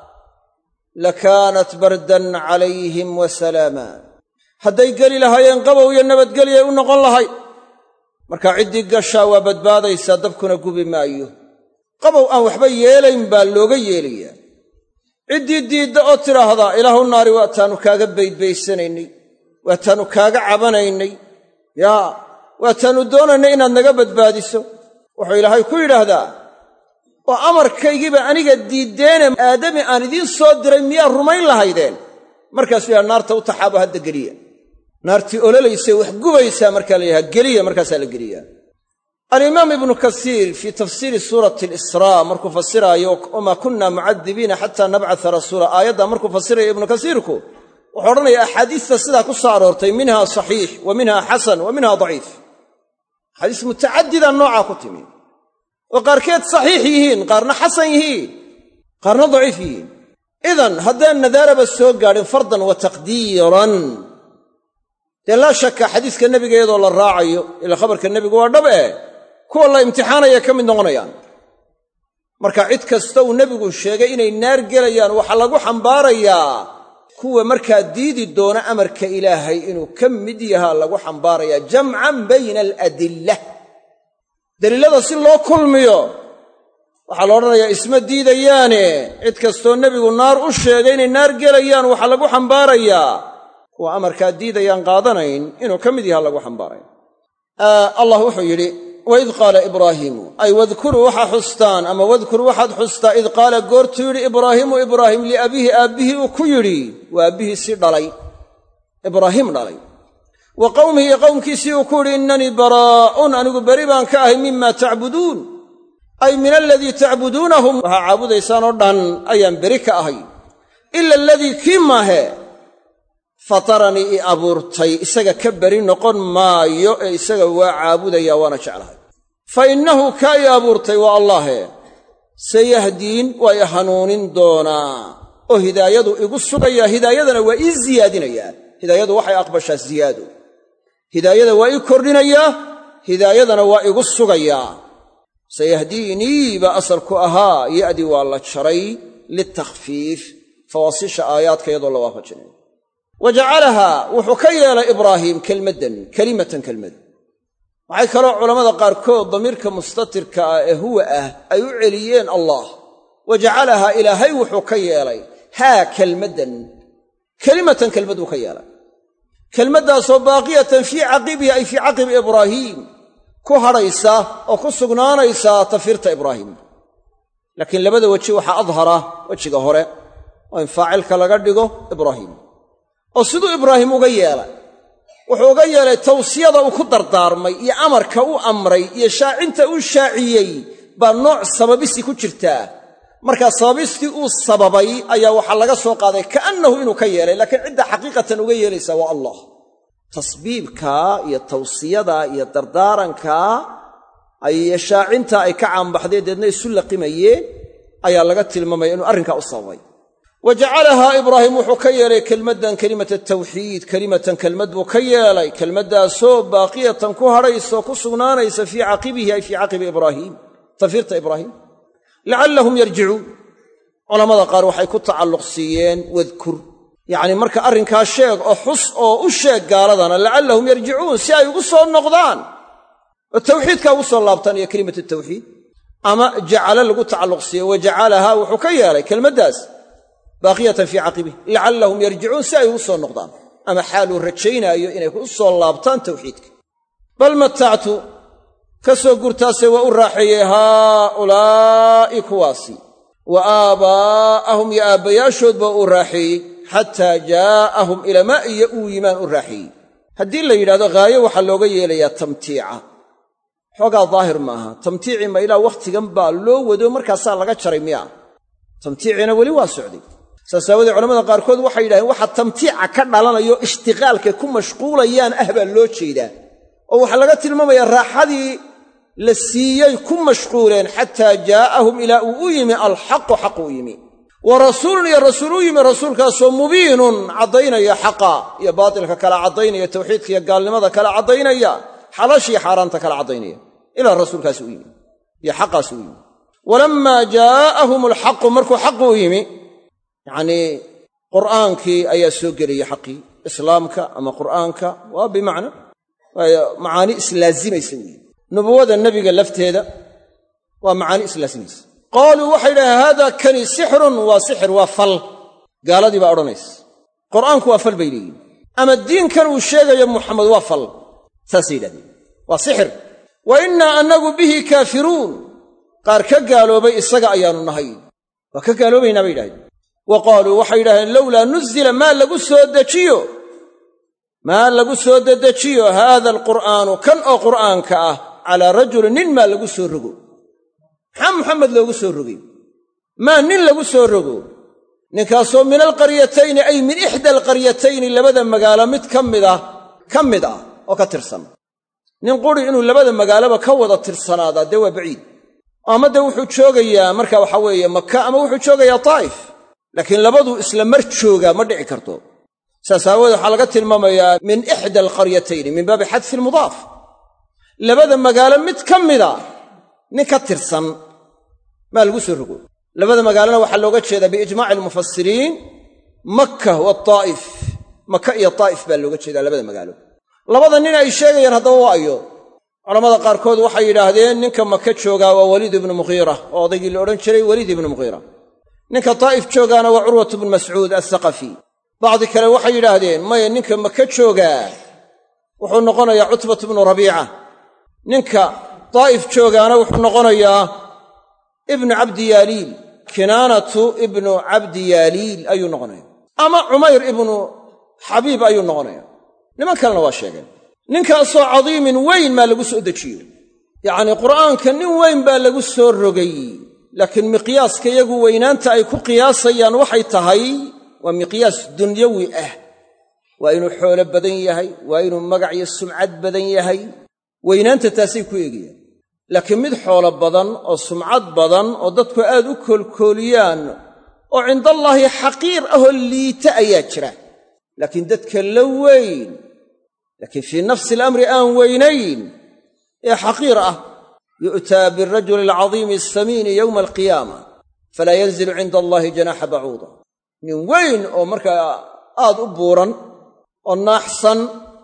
lakaanat bardan calayhim wa salaama, hadday geli lahaayeen qabow iyo nabadgelyay u noqon lahayd. marka ciddii gashaa waa badbaadaysaa, dabkuna gubi maayo. qabow aan waxba yeelayn baa looga yeelayaa. ciddii diidda oo tidhaahdaa ilaahu naari waataannu kaaga baydbaysanaynay, waataannu kaaga cabanaynay, yaa waataannu doonaynay inaad naga badbaadiso, wuxuu ilaahay ku yidhaahdaa oo amarkaygiiba aniga diiddeene aadami aan idiin soo diray miyaa rumayn lahaydeen? markaasuu yidhaha naarta u taxaabo hadda geliya. naartii ololaysay wax gubaysaa markaa la yidhaha geliya, markaasaa la geliyaa. alimaam ibnu kasiir fii tafsiiri suurati alisraa markuu fasiraayo wamaa kunna mucadibiina xataa nabcata rasuula, aayaddaa markuu fasirayo ibnu kasiirku wuxuu odhanayaa axaadiista sidaa ku soo aroortay minha saxiix wa minha xasan wa minha daciif. axaadiis mutacadida noocaa ku timi oo qaarkeed saxiix yihiin, qaarna xasan yihiin, qaarna daciif yihiin. idan haddaan nadaaraba soo gaadhin fardan wa taqdiiran, dee laa shakka xadiiska nebiga iyadoo la raacayo ilaa khabarka nebigu waa dhab eh kuwa la imtixaanaya ka mid noqonayaan. marka cid kasta uu nebigu sheegay inay naar gelayaan waxaa lagu xambaarayaa kuwa markaa diidi doona amarka ilaahay inuu ka mid yahaa lagu xambaarayaa jamcan bayna aladilla daliilada si loo kulmiyo waxaa la odhanayaa isma diidayaane cid kastoo nebigu naar u sheegay inay naar gelayaan waxaa lagu xambaarayaa kuwa amarkaa diidayaan qaadanayn inuu ka mid yahaa lagu xambaaraya allah wuxuu yidhi waid qaala ibraahiimu ay wadkuruu waxaa xustaan ama wadkur waxaad xustaa id qaala goortuu yidhi ibraahiimu ibraahim liabiihi aabbihii uu ku yidhi waa aabbihiisii dhalay ibraahiim dhalay wa qowmihi iyo qowmkiisii uu ku yidhi innanii baraa'un anigu beri baan ka ahay mima tacbuduun ay min aladii tacbuduunahum waxaa caabudaysaan oo dhan ayaan beri ka ahay ila aladii kii maahe fataranii i abuurtay isaga ka beri noqon maayo ee isaga waa caabudaya waana jeclahay fa innahu kaa i abuurtay waa allaahe sayahdiin waa i hanuunin doonaa oo hidaayadu igu sugayaa hidaayadana waa ii siyaadinayaa hidaayadu waxay aqbashaa siyaado hidaayada waa ii kordhinayaa hidaayadana waa igu sugayaa sayahdiinii baa asalku ahaa ya'dii waa la jaray litakhfiif fawaasisha aayaadka iyadoo la waafajinayo wa jacalahaa wuxuu ka yeelay ibraahiim kelmaddan kelimatan kelmad waxay kaloo culammada qaarkood damiirka mustatirka ah ee huwa ah ay u celiyeen allah wa jacalahaa ilaahay wuxuu ka yeelay haa kelmaddan kelimatan kelmad buu ka yeelay kelmaddaasoo baaqiyatan fii caqibihi ay fii caqibi ibraahiim ku hadhaysa oo ku sugnaanaysa tafirta ibraahiim laakiin labada weji waxaa adhara wejiga hore oo in faacilka laga dhigo ibraahiim oo siduu ibraahim uga yeelay wuxuu uga yeelay tawsiyada uu ku dardaarmay iyo amarka u amray iyo shaacinta uu shaaciyey baa nooc sababisi ku jirtaa markaa sababistii uu sababay ayaa waxaa laga soo qaaday ka'annahu inuu ka yeelay laakiin cidda xaqiiqatan uga yeelaysa waa allah tasbiibka iyo tawsiyada iyo dardaaranka iyo shaacinta ay ka caanbaxdeen deedna isu laqimayeen ayaa laga tilmaamaya inuu arrinkaa u sababay wa jacalahaa ibraahim wuxuu ka yeelay kelmaddan kelimata tawxiid kelimatan kelmad buu ka yeelay kelmaddaasoo baaqiyatan ku hadhaysoo ku sugnaanaysa fii caqibihi ay fii caqibi ibraahiim tafirta ibraahiim lacallahum yarjicuun culammada qaar waxay ku tacalluq siiyeen wadkur yacnii marka arrinkaa sheeg oo xus oo u sheeg gaaladana lacallahum yarjicuun si ay ugu soo noqdaan oo tawxiidkaa ugu soo laabtaan iyo kelimatu tawxiid ama jacala lagu tacalluq siiye wa jacalahaa wuxuu ka yeelay kelmaddaas baaqiyatan fii caqibihi lacallahum yarjicuun si ay ugu soo noqdaan ama xaaluu rajaynaayo inay u soo laabtaan tawxiidka bal matactu ka soo gurtaase waa u raaxeeyey haaulaa'i kuwaasi wa aabaa'ahum iyo aabbayaashood baa u raaxeeyey xataa jaa'ahum ilamaa iyo uu yimaan u raaxeeyey haddii la yidhahdo haayo waxaa looga yeelayaa tamtiica xoogaa daahir maaha tamtiicii ma ilaa wakhtigan baa loo wado markaasaa laga jaray miyaa tamtiiciina weli waa socday saas aawadee culamada qaarkood waxay yidhahdeen waxa tamtiica ka dhalanayo ishtiqaalkay ku mashquulayaan ah baa loo jeedaa oo waxaa laga tilmaamayaa raaxadii la siiyey ku mashquuleen xataa jaa'ahum ilaa uu u yimi alxaqu xaq u yimi wa rasuulun iyo rasuul u yimi rasuulkaasoo mubiinun caddaynaya xaqa iyo baatilka kala caddaynaya tawxiidka iyo gaalnimada kala caddaynaya xalaashiiyo xaaraanta kala caddaynaya ilaa rasuulkaasi u yimi iyo xaqaasi u yimi walammaa jaa'ahum alxaqu markuu xaqu u yimi yacnii qur'aankii ayaa soo gelaya xaqii islaamka ama qur'aanka waa bimacna waayo macaani islaazimaysa weeye nubuwada nebiga lafteeda waa macaani islaazimaysa qaaluu waxay idhaheen haadaa kani sixrun waa sixir waa fal gaaladii baa odhanaysa qur'aanku waa fal bay leeyihin ama diinkan uu sheegayo muxamed waa fal saasay yidhahdeen waa sixir wa innaa annagu bihi kaafiruun qaar ka gaaloobay isaga ayaannu nahay waa ka gaaloobaynaa bay yidhahdeen wa qaaluu waxay yidhahdeen lowlaa nuzila maa lagu soo dejiyo maa lagu soo dedejiyo haada alqur'aanu kan oo qur'aanka ah calaa rajulin nin maa lagu soo rogo maxaa muxamed loogu soo rogay maa nin lagu soo rogo ninkaasoo min alqaryatayni ay min ixda alqaryatayni labada magaalo mid ka mid ah ka mid ah oo ka tirsan nin quri inuu labada magaaloba ka wada tirsanaadaa dee waa baciid ama dee wuxuu joogayaa marka waxaa weeye maka ama wuxuu joogayaa taa'if laakiin labaduu isla mar joogaa ma dhici karto saas aawoodee waxaa laga tilmaamayaa min ixda alqaryatayni min baabi xadfi almudaaf labada magaalo mid ka mida nin ka tirsan maa lagu soo rogo labada magaalana waxaa looga jeedaa biijmaaci almufassiriin makka waataa'if maka iyo taa'if baa looga jeedaa labada magaalo labada nin ay sheegayaan haddaba waa ayo culamada qaarkood waxay yidhaahdeen ninka maka joogaa waa waliid ibnu mughiira oo odaygii la odhan jiray waliid ibnu mughiira ninka taa'if joogaana waa curwatu bnu mascuud althaqafi bacdi kale waxay yidhaahdeen maya ninka maka joogaa wuxuu noqonayaa cutbatu bnu rabiica ninka taa'if joogaana wuxuu noqonayaa ibnu cabdi yaaliil kinaanatu ibnu cabdi yaaliil ayuu noqonaya ama cumayr ibnu xabiib ayuu noqonaya niman kalena waa sheegeen ninkaasoo cadiimin weyn maa lagu soo dejiyo yacnii qur'aanka nin weyn baa lagu soo rogay laakiin miqyaaska iyagu weynaanta ay ku qiyaasayaan waxay tahay waa miqyaas dunyawi ah waa inuu xoolo badan yahay waa inuu magac iyo sumcad badan yahay weynaanta taasay ku eegayaan laakiin mid xoolo badan oo sumcad badan oo dadku aad u koolkooliyaan oo cindallaahi xaqiir ahoo liita ayaa jira laakiin dadka la weyn laakiin fii nafsi alamri aan weynayn ee xaqiir ah yu'taa birajuli alcadiimi assamiini yowma alqiyaama falaa yanzilu cinda allaahi janaaxa bacuuda nin weyn oo markaa aad u buuran oo naaxsan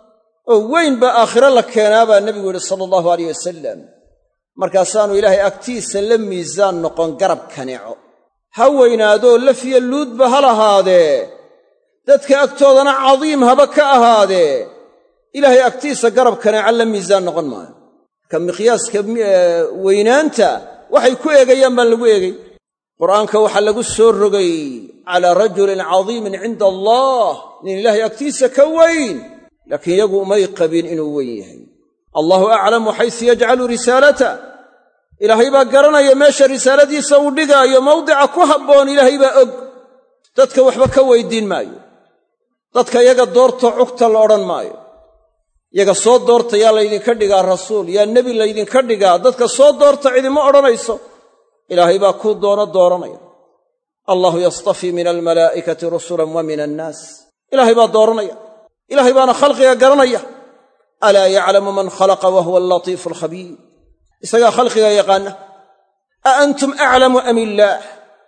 oo weyn baa aakhiro la keenaa baa nebigu yidhi sala allahu alayh wasalam markaasaanu ilaahay agtiisa la miisaan noqon garab kaneeco ha weynaadoo lafya luudba ha lahaadee dadka agtoodana cadiim haba ka ahaadee ilaahay agtiisa garab kaneeco la miisaan noqon maayo marka miqyaaska weynaanta waxay ku eegayaan baan lagu eegay qur'aanka waxaa lagu soo rogay calaa rajulin cadiimin cinda allah nin ilaahay agtiisa ka weyn laakiin iyagu umay qabin inuu weyn yahay allahu aclamu xaysu yajcalu risaalata ilaahay baa garanaya meesha risaaladiisa uu dhigaayo mawdica ku habboon ilaahay baa og dadka waxba ka weydiin maayo dadka iyaga doorto cugta la odhan maayo iyaga soo doorta yaa laydinka dhigaa rasuul yaa nebi laydinka dhigaa dadka soo doorta cidima odhanayso ilaahay baa kuu doono dooranaya allahu yastafii min almalaa'ikati rusulan wa min annaas ilaahay baa dooranaya ilaahay baana khalqiga garanaya alaa yaclamu man khalaqa wa huwa allatiifu alkhabiir isagaa khalqiga yaqaana a antum aclamu am illaah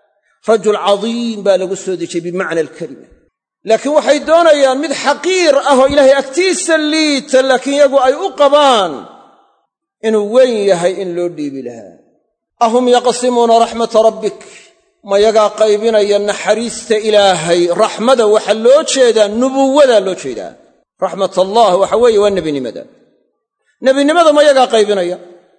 rajul cadiim baa lagu soo dejiyey bimacna alkalima laakiin waxay doonayaan mid xaqiir ah oo ilaahay agtiisa liita laakiin iyagu ay u qabaan inuu weyn yahay in loo dhiibi lahaa ahum yaqsimuuna raxmata rabbik ma yagaa qaybinaya naxariista ilaahay raxmada waxa loo jeedaa nubuwadaa loo jeedaa raxmat allah waxa weeye waa nebinimada nebinimada ma yagaa qaybinaya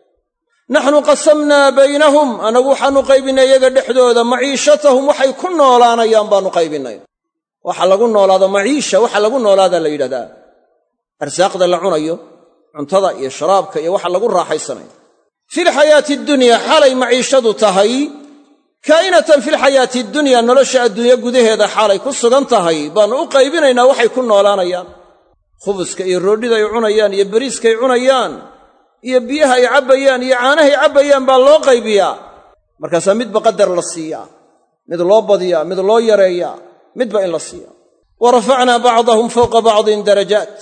naxnu qasamnaa baynahum anagu waxaannu qaybinay iyaga dhexdooda maciishatahum waxay ku noolaanayaan baannu qaybinay waxa lagu noolaado maciisha waxa lagu noolaadaa la yidhahdaa arsaaqda la cunayo cuntada iyo sharaabka iyo waxa lagu raaxaysanayo filxayaati addunya xaalay maciishadu tahay kaa'inatan filxayaati addunya nolosha adduunye gudaheeda xaalay ku sugan tahay baannu u qaybinaynaa waxay ku noolaanayaan khubuska iyo roodhida ay cunayaan iyo bariiskaay cunayaan iyo biyaha ay cabbayaan iyo caanahay cabbayaan baa loo qaybiyaa markaasaa midba qadar la siiyaa mid loo badiyaa mid loo yareeyaa midba in la siiyaa wa rafacnaa bacdahum fawqa bacdin darajaat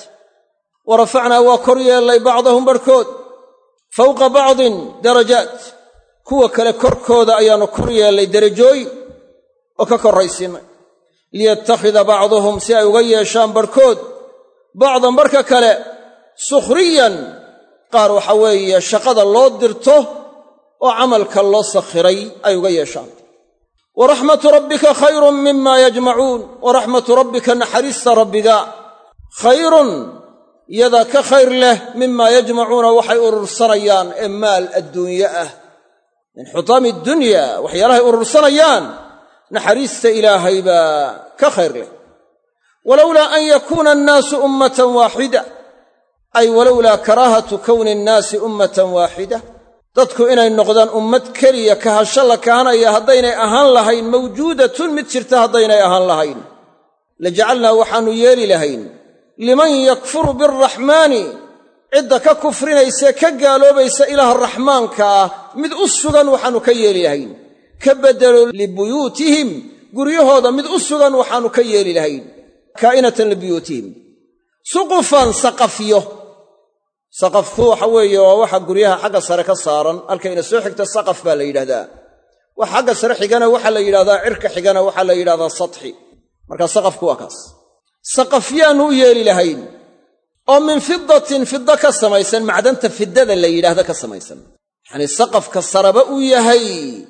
wa rafacnaa waa kor yeellay bacdahum barhkood fawqa bacdin darajaat kuwa kale korkooda ayaannu kor yeellay derajooyin oo ka korraysiinay liyattakhida bacduhum si ay uga yeeshaan barhkood bacdan barhka kale sukhriyan qaar waxa weeye shaqada loo dirto oo camalka loo sakhiray ay uga yeeshaan wa raxmatu rabbika khayrun mima yajmacuun wa raxmatu rabbika naxariista rabbiga khayrun yadaa ka khayr leh mimaa yajmacuuna waxay urursanayaan ee maal adduunye ah min xutaami dunya waxyaalahay urursanayaan naxariista ilaahay baa ka khayr leh walowlaa an yakuuna annaasu ummatan waaxida ay walowlaa karaahatu kowni annaasi ummatan waaxida dadku inay noqdaan ummad keliya kahasho la kahanaya haddaynay ahaan lahayn mawjuudatun mid jirta haddaynay ahaan lahayn la jacalnaa waxaannu yeeli lahayn liman yakfuru biaraxmaani cidda ka kufrinaysee ka gaaloobaysa ilaaha raxmaanka ah mid u sugan waxaannu ka yeeli lahayn ka beddelo libuyuutihim guryahooda mid u sugan waxaannu ka yeeli lahayn kaa'inatan libuyuutihim suqufan saqafyo saqafku waxa weeye waa waxa guryaha xagga sare ka saaran halkayna soo xigta saqaf baa la yidhahdaa wax xagga sare xigana waxaa la yidhahdaa cirka xigana waxaa la yidhahdaa satxi markaa saqafku waa kaas saqafyaannu u yeeli lahayn oo min fidatin fidda ka samaysan macdanta fiddada la yidhaahda ka samaysan yacnii saqafka saraba u yahay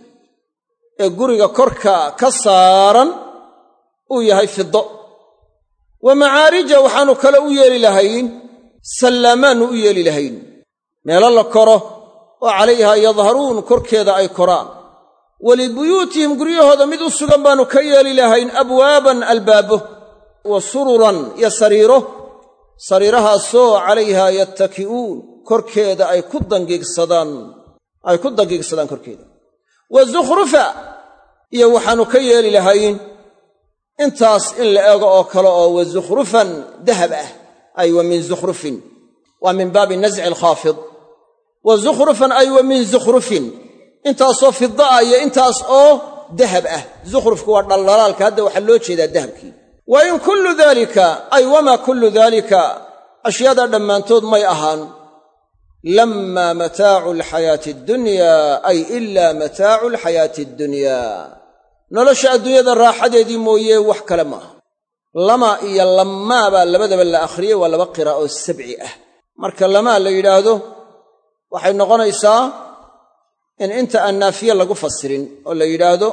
ee guriga korka ka saaran uu yahay fiddo wa macaarija waxaannu kale u yeeli lahayn sallaamaannu u yeeli lahayn meelo la koro oo calayhaa yadharuun korkeeda ay koraan walibuyuutihim guryahooda mid u sugan baannu ka yeeli lahayn abwaaban albaabo wa sururan iyo sariiro sariirahaasoo calayhaa yattaki'uun korkeeda ay ku dangiigsadaan ay ku dangiigsadaan korkeeda wa zukhrufa iyo waxaannu ka yeeli lahayn intaas in la eego oo kale oo wa zukhrufan dahab ah ay wa min zukhrufin waa min baabi nasci alkhaafid wa zukhrufan ay wa min zukhrufin intaasoo fidda ah iyo intaas oo dahab ah zukhrufku waa dhaldhalaalka hadda waxaa loo jeedaa dahabkii wa in kullu daalika ay wamaa kullu daalika ashyaada dhammaantood may ahaan lammaa mataacu alxayaati addunyaa ay ilaa mataacu alxayaati addunyaa nolosha adduunyada raaxadeedii mooye wax kale maaha lama iyo lammaa baa labadaba la akhriyey waa laba qiraa'o sabci ah marka lamaa la yidhaahdo waxay noqonaysaa in inta aan naafiye lagu fasirin oo la yidhaahdo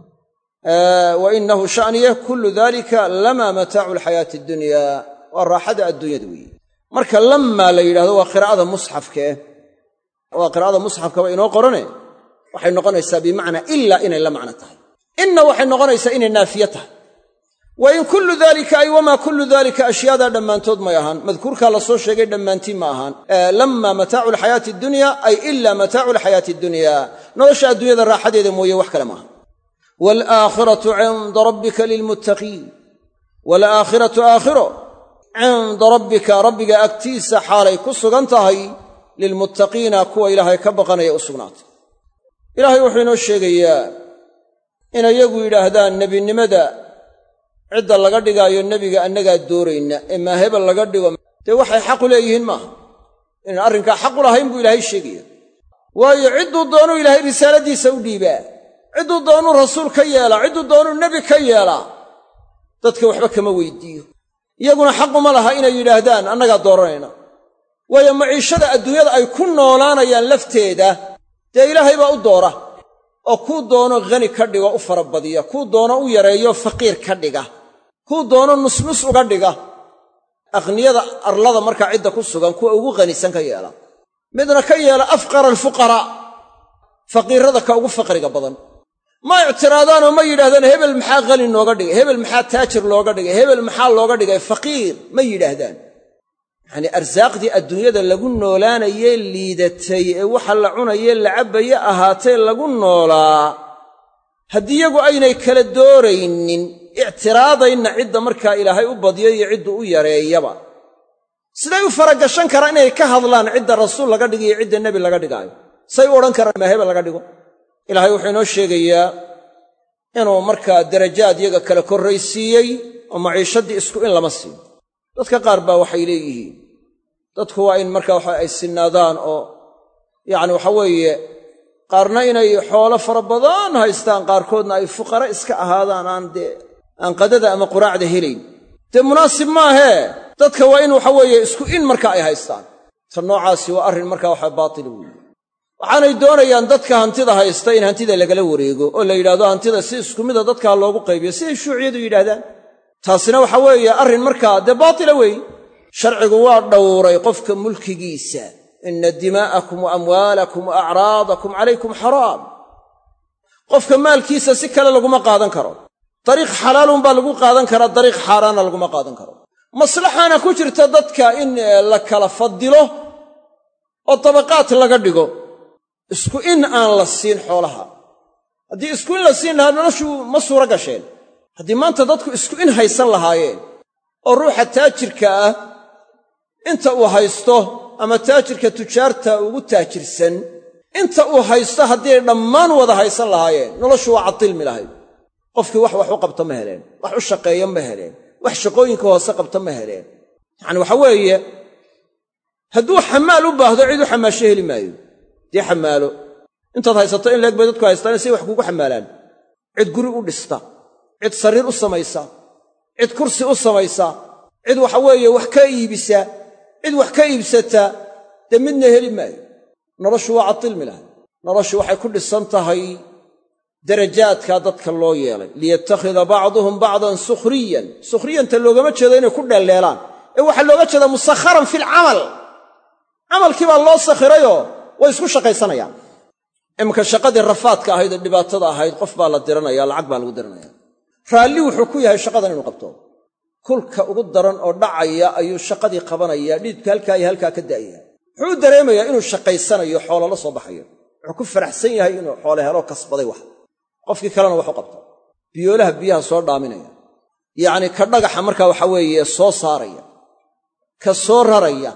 wa innahu sha'niya kullu daalika lamaa mataacu alxayaati addunyaa waa raaxada adduunyada weeye marka lammaa la yidhahdo waa qiraa'ada musxafkaeh waa qiraa'ada musxafkaba inoo qorane waxay noqonaysaa bimacnaa ilaa inay la macno tahay inna waxay noqonaysaa inay naafiye tahay wa in kullu daalika ay wamaa kullu daalika ashyaadaa dhammaantood may ahaan madkuurkaa la soo sheegay dhammaantiin ma ahaan lammaa mataacu alxayaati addunyaa ay ilaa mataacu alxayaati addunyaa nolosha adduunyada raaxadeeda mooye wax kale maaha waalaakhiratu cinda rabbika lilmuttaqiin waalaakhiratu aakhiro cinda rabbika rabbiga agtiisa xaalay ku sugan tahay lilmuttaqiina kuwa ilaahay ka baqanaya u sugnaatay ilaahay wuxuu inoo sheegayaa inay iyagu yidhaahdaan nebinimada cidda laga dhigaayo nebiga annagaa doorayna ee maa hebel laga dhigo dee waxay xaqu leeyihiin maaha inaan arrinkaa xaqu lahayn buu ilaahay sheegaya waayo cidduu doonuu ilaahay risaaladiisa u dhiibaa cidduu doonuu rasuul ka yeelaa cidduu doonuu nebi ka yeelaa dadka waxba kama weydiiyo iyaguna xaquma laha inay yidhaahdaan annagaa dooranayna waayo maciishada adduunyada ay ku noolaanayaan lafteeda dee ilaahay baa u doora oo kuu doono khani ka dhigo u farabadiya kuu doono u yareeyo faqiir ka dhiga kuu doono nusnus uga dhiga aqniyada arlada markaa cidda ku sugan kuwa ugu khanisan ka yeela midna ka yeela afqara alfuqaraa faqiirrada ka ugu faqriga badan ma ictiraadaanoo ma yidhahdaan hebel maxaa khani nooga dhigay hebel maxaa taajir looga dhigay hebel maxaa looga dhigay faqiir ma yidhaahdaan yacnii arsaaqdii adduunyada lagu noolaanayee liidatay ee waxa la cunayee la cabbaye ahaatee lagu noolaa haddii iyagu aynay kala dooraynin ictiraadaynna cidda markaa ilaahay u badiyo iyo ciddu u yareeyaba siday u faragashan karaan inay ka hadlaan cidda rasuul laga dhigiyo cidda nebi laga dhigaayo say u odhan karaan maa hebel laga dhigo ilaahay wuxuu inoo sheegayaa inuu markaa darajaad iyaga kala korraysiiyey oo maciishaddii isku in lama siiyo dadka qaar baa waxay leeyihiin dadku waa in markaa waxa ay sinnaadaan oo yacni waxa weeye qaarna inay xoolo fara badan haystaan qaarkoodna ay fuqara iska ahaadaan aan dee aan qadada ama quraacda helayn dee munaasib maahee dadka waa in waxa weeye isku in marka ay haystaan ta noocaasi waa arrin markaa waxa baatila weeye waxaanay doonayaan dadka hantida haysta in hantida lagala wareego oo la yidhahdo hantida si isku mida dadkaa loogu qaybiyo siday shuuciyadu yidhaahdaan taasina waxa weeye arrin markaa dee baatila weeye sharcigu waa dhowray qofka mulkigiisa inna dimaa'akum wa amwaalakum wa acraadakum calaykum xaraam qofka maalkiisa si kale laguma qaadan karo dariiq xalaalun baa lagu qaadan karaa dariiq xaaraanna laguma qaadan karo maslaxaana ku jirta dadka in la kala fadilo oo tabaqaad laga dhigo isku in aan la siin xoolaha haddii isku in la siin lahaa noloshu ma suuro gasheen haddii maanta dadku isku in haysan lahaayeen oo ruuxa taajirka ah inta uu haysto ama taajirka tujaarta ugu taajirsan inta uu haysto haddii dhammaan wada haysan lahaayeen noloshu waa cadilmi lahayd qofkii wax wax u qabta ma heleen wax u shaqeeya ma heleen wax shaqooyinka hoose qabta ma heleen yacani waxa weeye hadduu xamaal u baahdo cid u xamaasho heli maayo dee xamaalo intaad haysato in leeg bay dadku haystaan si wax kugu xamaalaan cid guri u dhista cid sariir u samaysa cid kursi u samaysa cid waxa weeye wax ka iibisa cid wax ka iibsata dee midna heli maayo noloshu waa catilmi lahay noloshu waxay ku dhisan tahay darajaadka dadka loo yeelay liyattakhida bacduhum bacdan sukhriyan sukhriyanta loogama jeedo inay ku dheelleelaan ee waxaa looga jeedaa musakharan filcamal camalkii baa loo sakhirayoo way isku shaqaysanayaan iminka shaqadii rafaadka ahayd ee dhibaatada ahayd qof baa la diranaya lacag baa lagu diranaya raalli wuxuu ku yahay shaqadan inuu qabto kulka ugu daran oo dhacaya ayuu shaqadii qabanaya dhiidka halkaa iyo halkaa ka da'aya wuxuu u dareemayaa inuu shaqaysanayo xoolo la soo baxayo wuxuu ku faraxsan yahay inuu xoolo helo kasbaday wax qofkii kalena wax u qabto biyoolaha biyaha soo dhaaminaya yacni ka dhagaxa markaa waxa weeye soo saaraya ka soo raraya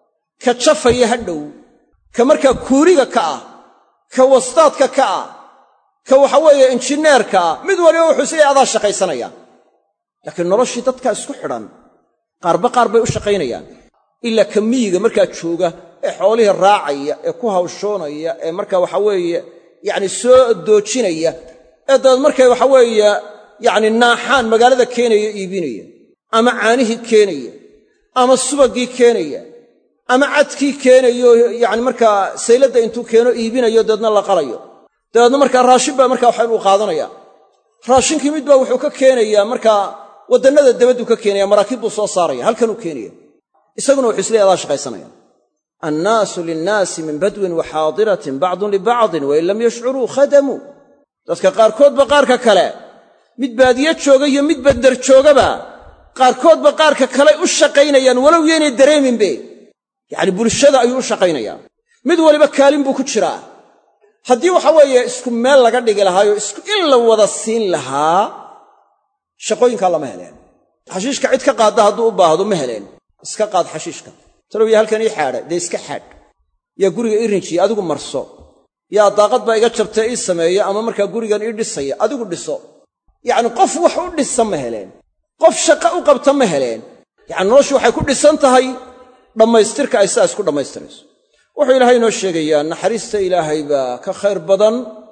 ka jafaya hadhow ka markaa kuuriga ka ah ka wastaadka ka ah ka waxa weeye injineerka ah mid waliba wuxuu isleeyahay adaa shaqaysanaya laakiin noloshii dadkaa isku xidhan qaarba qaar bay u shaqaynayaan ilaa ka miyiga markaa jooga ee xoolihii raacaya ee ku hawshoonaya ee markaa waxa weeye yacni soo doojinaya ee dabeed markay waxa weeye yacni naaxaan magaalada keenaya iibinaya ama caanihii keenaya ama subaggii keenaya ama cadkii keenayo yacni markaa sayladda intuu keeno iibinayo dabeedna la qalayo dabeedna markaa raashin baa markaa waxa inuu qaadanaya raashinkii mid baa wuxuu ka keenayaa markaa waddannada dabadduu ka keenaya maraakiib buu soo saaraya halkanuu keenaya isaguna wuxuu isleeyahay adaa shaqaysanaya annaasu linnaasi min badwin wa xaadiratin bacdun libacdin wain lam yashcuruu khadamuu dadka qaarkoodba qaarka kale mid baadiye jooga iyo mid bandar joogaba qaarkoodba qaarka kale u shaqaynayaan walow yaynay dareeminbe yacni bulshada ayuu u shaqaynayaa mid waliba kaalin buu ku jiraa haddii waxa weeye isku meel laga dhigi lahaayoo isku in la wada siin lahaa shaqooyinkaa lama heleen xashiishka cid ka qaadda hadduu u baahdo ma heleen iska qaad xashiishka talow yaa halkan ii xaadha dee iska xaadh yaa guriga ii rinjiya adigu marso yaa daaqad baa iga jabtee ii sameeya ama markaa gurigan ii dhisaya adigu dhiso yacni qof wax u dhisa ma heleen qof shaqo u qabta ma heleen yacni noloshu waxay ku dhisan tahay dhammaystirka ay sidaas ku dhammaystirayso wuxuu ilaahay inoo sheegayaa naxariista ilaahay baa ka khayr badan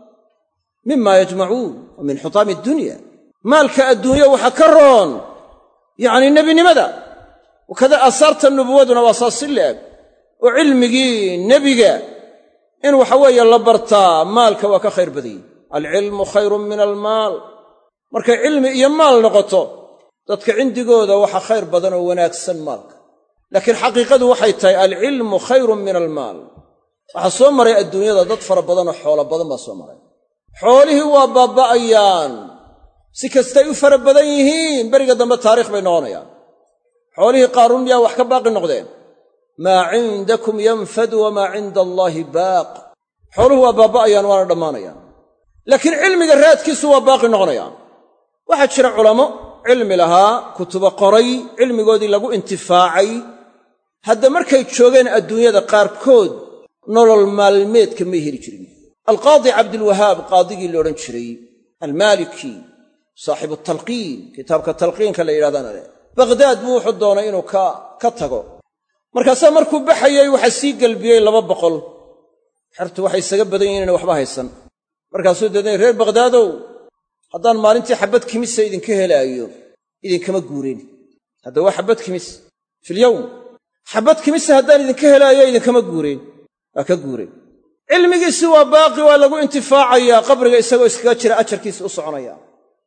mima yajmacuun wa min xutaami addunya maalka adduunyo waxa ka roon yacni nebinimada wakada aasaarta nubuwaduna waa saas si leeg oo cilmigii nebiga in waxa weeye la bartaa maalka waa ka khayr badanyey alcilmu khayrun min almaal markay cilmi iyo maal noqoto dadka cindigooda waxa khayr badan oo wanaagsan maalka laakiin xaqiiqadu waxay tahay alcilmu khayrun min almaal waxaa soo maray adduunyada dad fara badanoo xoolo badan baa soo maray xoolihii waa baaba'ayaan si kastay u fara badan yihiin beriga dambe taariikh bay noqonayaan xoolihii qaaruun miyaa wax ka baaqi noqdeen maa cindakum yanfadu wamaa cinda allaahi baaq xooluhu waa baaba'ayaan waana dhammaanayaan laakiin cilmiga raadkiisu waa baaqi noqonayaan waxaa jira culamo cilmi lahaa kutubo qoray cilmigoodii lagu intifaacay hadda markay joogeen adduunyada qaarkood nolol maalmeedka may heli jirin alqaadi cabdilwahaab qaadigii la odhan jiray almaaliki saaxibu talqiin kitaabka talqiinka la yidhahdana leh baghdaad buu wuxuu doonay inuu ka ka tago markaasaa markuu baxayay waxaa sii gelbiyey laba boqol xertu waxay isaga badan yihiin inay waxba haysan markaasuu deednay reer baghdaadow haddaan maalintii xabbad kimisa idinka helaayo idinkama guureen hadda waa xabbad kimis filyowm xabbad kimisa haddaan idinka helaayo idinkama guureen waa ka guureen cilmigiisi waa baaqi waa lagu intifaacayaa qabriga isagoo iskaga jira ajarkiisa u soconaya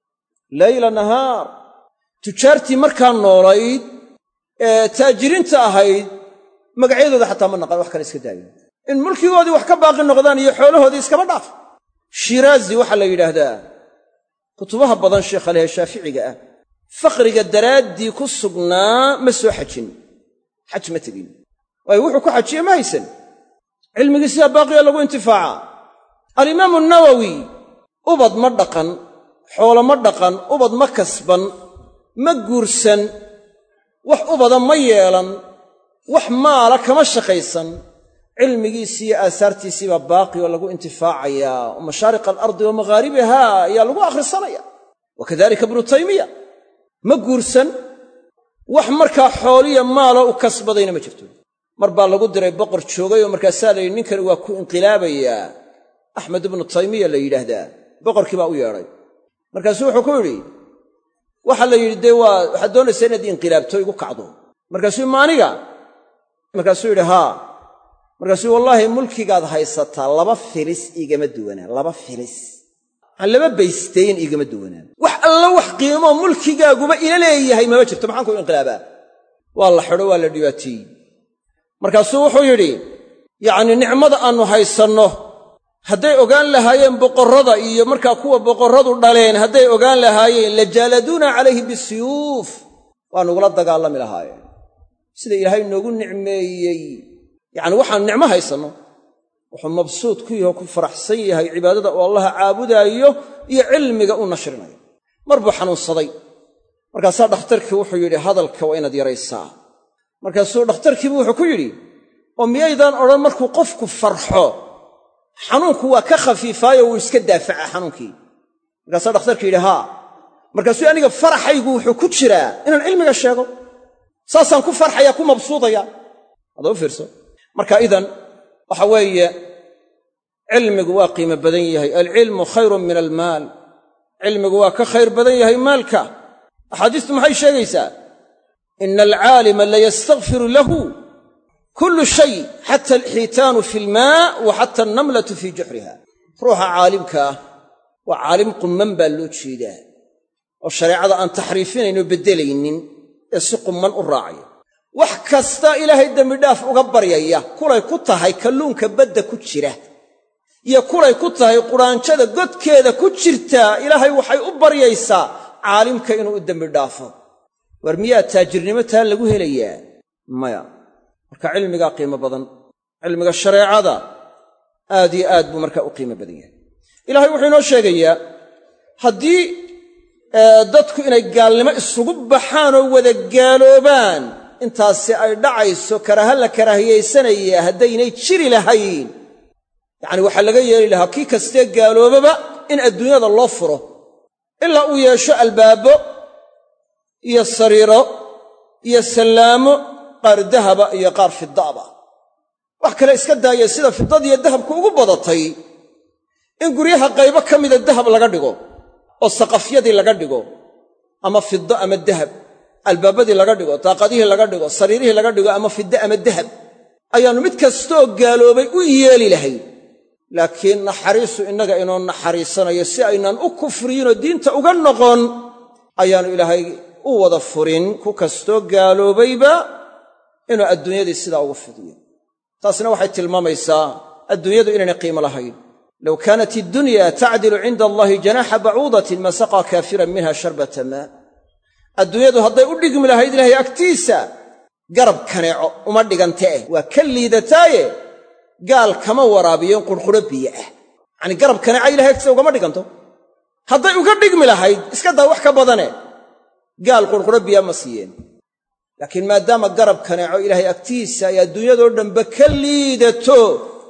layla nahaar tujaartii markaa noolayd ee taajiriinta ahayd magacyadooda xataa ma naqan wax kale iska daayo in mulkigoodii wax ka baaqi noqdaan iyo xoolahoodii iskaba dhaaf shiraazi waxaa la yidhaahdaa kutubaha badan sheekha leh ee shaaficiga ah faqriga daraaddii ku sugnaa ma soo xajin xaj ma tegin waayo wuxuu ku xajiye ma haysan cilmigiisiyaa baaqiya lagu intifaaca alimaamu nawowi ubad ma dhaqan xoolo ma dhaqan ubad ma kasban ma guursan wax ubada ma yeelan wax maala kama shaqaysan cilmigiisiiyo aasaartiisiibaa baaqi oo lagu intifaacayaa oo mashaariqa alardi wa maghaaribiha ayaa lagu akhrisanaya wa kadalika ibnu taymiya ma guursan wax markaa xooliya maalo u kasbadayna ma jirto mar baa lagu diray boqor joogay oo markaasaa la yidhi ninkani waa ku inqilaabayaa axmed ibnu taymiya la yidhaahdaa boqorkii baa u yeedhay markaasuu wuxuu ku yidhi waxaa la yidhi dee waa waxaad doonaysaa inaad inqilaabto igu kacdo markaasuu ma aniga markaasuu yidhi haa markaasuu wallaahi mulkigaad haysataa laba filis igama duwanaa laba filis aan laba baysteyn igama duwanaan wax alla wax qiimo mulkigaaguba ila leeyahay maba jirto maxaan ku inqilaabaa waa la xidho waa la dhibaateeyey markaasuu wuxuu yidhi yacnii nicmada aannu haysanno hadday ogaan lahaayeen boqorrada iyo markaa kuwa boqorradu dhaleen hadday ogaan lahaayeen la jaaladuuna calayhi bisuyuuf waa nugula dagaalami lahaayeen sida ilaahay noogu nicmeeyey yacni waxaan nicmo haysanno wuxuu mabsuud ku yaho ku faraxsan yahay cibaadada oo allaha caabudaayo iyo cilmiga u nashrinayo mar buu xanuunsaday markaasaa dhakhtarkii wuxuu yidhi hadalka waa inaad yaraysaa markaasuu dhakhtarkiibu wuxuu ku yidhi oo miyaydaan odhan markuu qofku farxo xanuunku waa ka khafiifaayo wuu iska daafacaa xanuunkii markaasaa dhakhtarkii yidhi haa markaasuu aniga faraxaygu wuxuu ku jiraa inaan cilmiga sheego saasaan ku farxaya ku mabsuudaya hadda u fiirso marka idan waxa weeye cilmigu waa qiimo badan yahay alcilmu khayrun min almaal cilmigu waa ka khayr badan yahay maalka axaadiistu maxay sheegaysaa ina alcaalima layastakfiru lahu kullu shay xata alxiitaanu fi almaa wa xata annamlatu fii juxriha ruuxa caalimka ah waa caalim qumman baa loo jeedaa oo shareecada aan taxriifinaynoo beddelaynin ee si qumman u raacaya wax kasta ilaahay dembidhaaf uga baryaya kulay ku tahay kalluunka badda ku jira iyo kulay ku tahay qudhaanjada godkeeda ku jirtaa ilaahay waxay u baryaysaa caalimka inuu u dembidhaafo war miyaa taajirnimo taa lagu helayaa maya marka cilmigaa qiimo badan cilmiga shareecada aad iyo aad buu markaa u qiimo badan yahay ilaahay wuxuu inoo sheegayaa haddii dadku inay gaalnimo isugu baxaan oo wada gaaloobaan intaasi ay dhacayso karaaha la karaahiyaysanaya haddaynay jiri lahayn yacni waxaa laga yeeli lahaa kii kastee gaaloobaba in adduunyada loo furo ilaa uu yeesho albaabo iyo sariiro iyo sallaamo qaar dahaba iyo qaar fiddaaba wax kale iska daaya sida fiddadiiyo dahabku ugu badatay in guryaha qaybo ka mida dahab laga dhigo oo saqafyadii laga dhigo ama fiddo ama dahab albaabadii laga dhigo daaqadihii laga dhigo sariirihii laga dhigo ama fiddo ama dahab ayaannu mid kastooo gaaloobay u yeeli lahayn laakiin naxariisu innaga inoo naxariisanayo si aynaan u kufriyinoo diinta uga noqon ayaannu ilaahay u wada furin ku kastoo gaaloobayba inuu adduunyadii sidaa ugu fidiyo taasna waxay tilmaamaysaa adduunyadu inaynay qiimo lahayn low kaanat iddunya tacdilu cinda allahi janaaxa bacuudatin ma saqaa kaafiran minha sharbata maa adduunyadu hadday u dhigmi lahayd ilaahay agtiisa garab kaneeco uma dhigantee waa ka liidataaye gaal kama waraabiyoen qurquro biyo ah yacanii garab kaneeca ilahay agtiisa ugama dhiganto hadday uga dhigmi lahayd iska daa wax ka badane gaal qurquro biya ma siiyeen laakiin maadaama garab kaneeco ilaahay agtiisa ay adduunyadoo dhanba ka liidato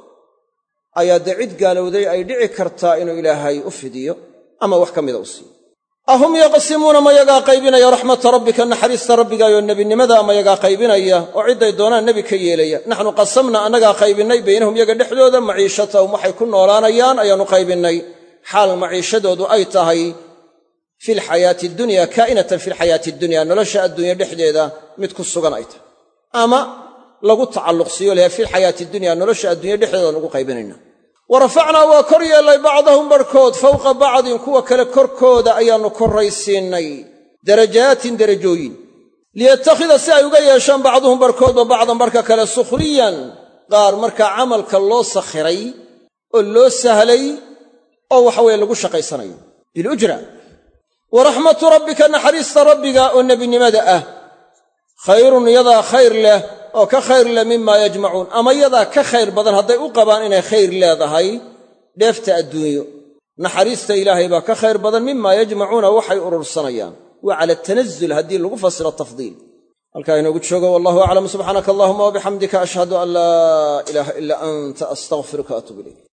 ayaa dee cid gaalowday ay dhici kartaa inuu ilaahay u fidiyo ama wax ka mida u siiyo ahum yaqsimuuna ma yagaa qaybinaya raxmata rabbika naxariista rabbigaayoo nebinimada ama yagaa qaybinaya oo cidday doonaan nebi ka yeelaya naxnu qasamna annagaa qaybinnay baynahum yaga dhexdooda maciishatahum waxay ku noolaanayaan ayaannu qaybinnay xaal maciishadoodu ay tahay fi lxayaati addunya kaa'inatan fi lxayaati addunya nolosha adduunya dhexdeeda mid ku sugan ay tahay ama lagu tacalluqsiiyo laha fi lxayaati addunya nolosha adduunya dhexdeeda nugu qaybinayna wa rafacnaa waa kor yeellay bacdahum barhkood fawqa bacdin kuwa kale korkooda ayaannu korraysiinnay darajaatin derajooyin liyattakhida si ay uga yeeshaan bacduhum barhkoodba bacdan barhka kale sukhriyan qaar markaa camalka loo sakhiray oo loo sahlay oo waxaweye lagu shaqaysanayo bilujra wa raxmatu rabbika naxariista rabbiga oo nebinimada ah khayrun yadaa khayr leh oo ka khayr leh mimaa yajmacuun ama yadaa ka khayr badan hadday u qabaan inay khayr leedahay dheefta adduunyo naxariista ilaahay baa ka khayr badan mimaa yajmacuuna waxay urursanayaan waa cala tanazul haddii lagu fasiro tafdiil halkaa inoogu joogo wallahu aclam subxaanaka allahuma wabixamdika ashhadu an laa ilaaha ilaa anta astaqfiruka atuub ilayk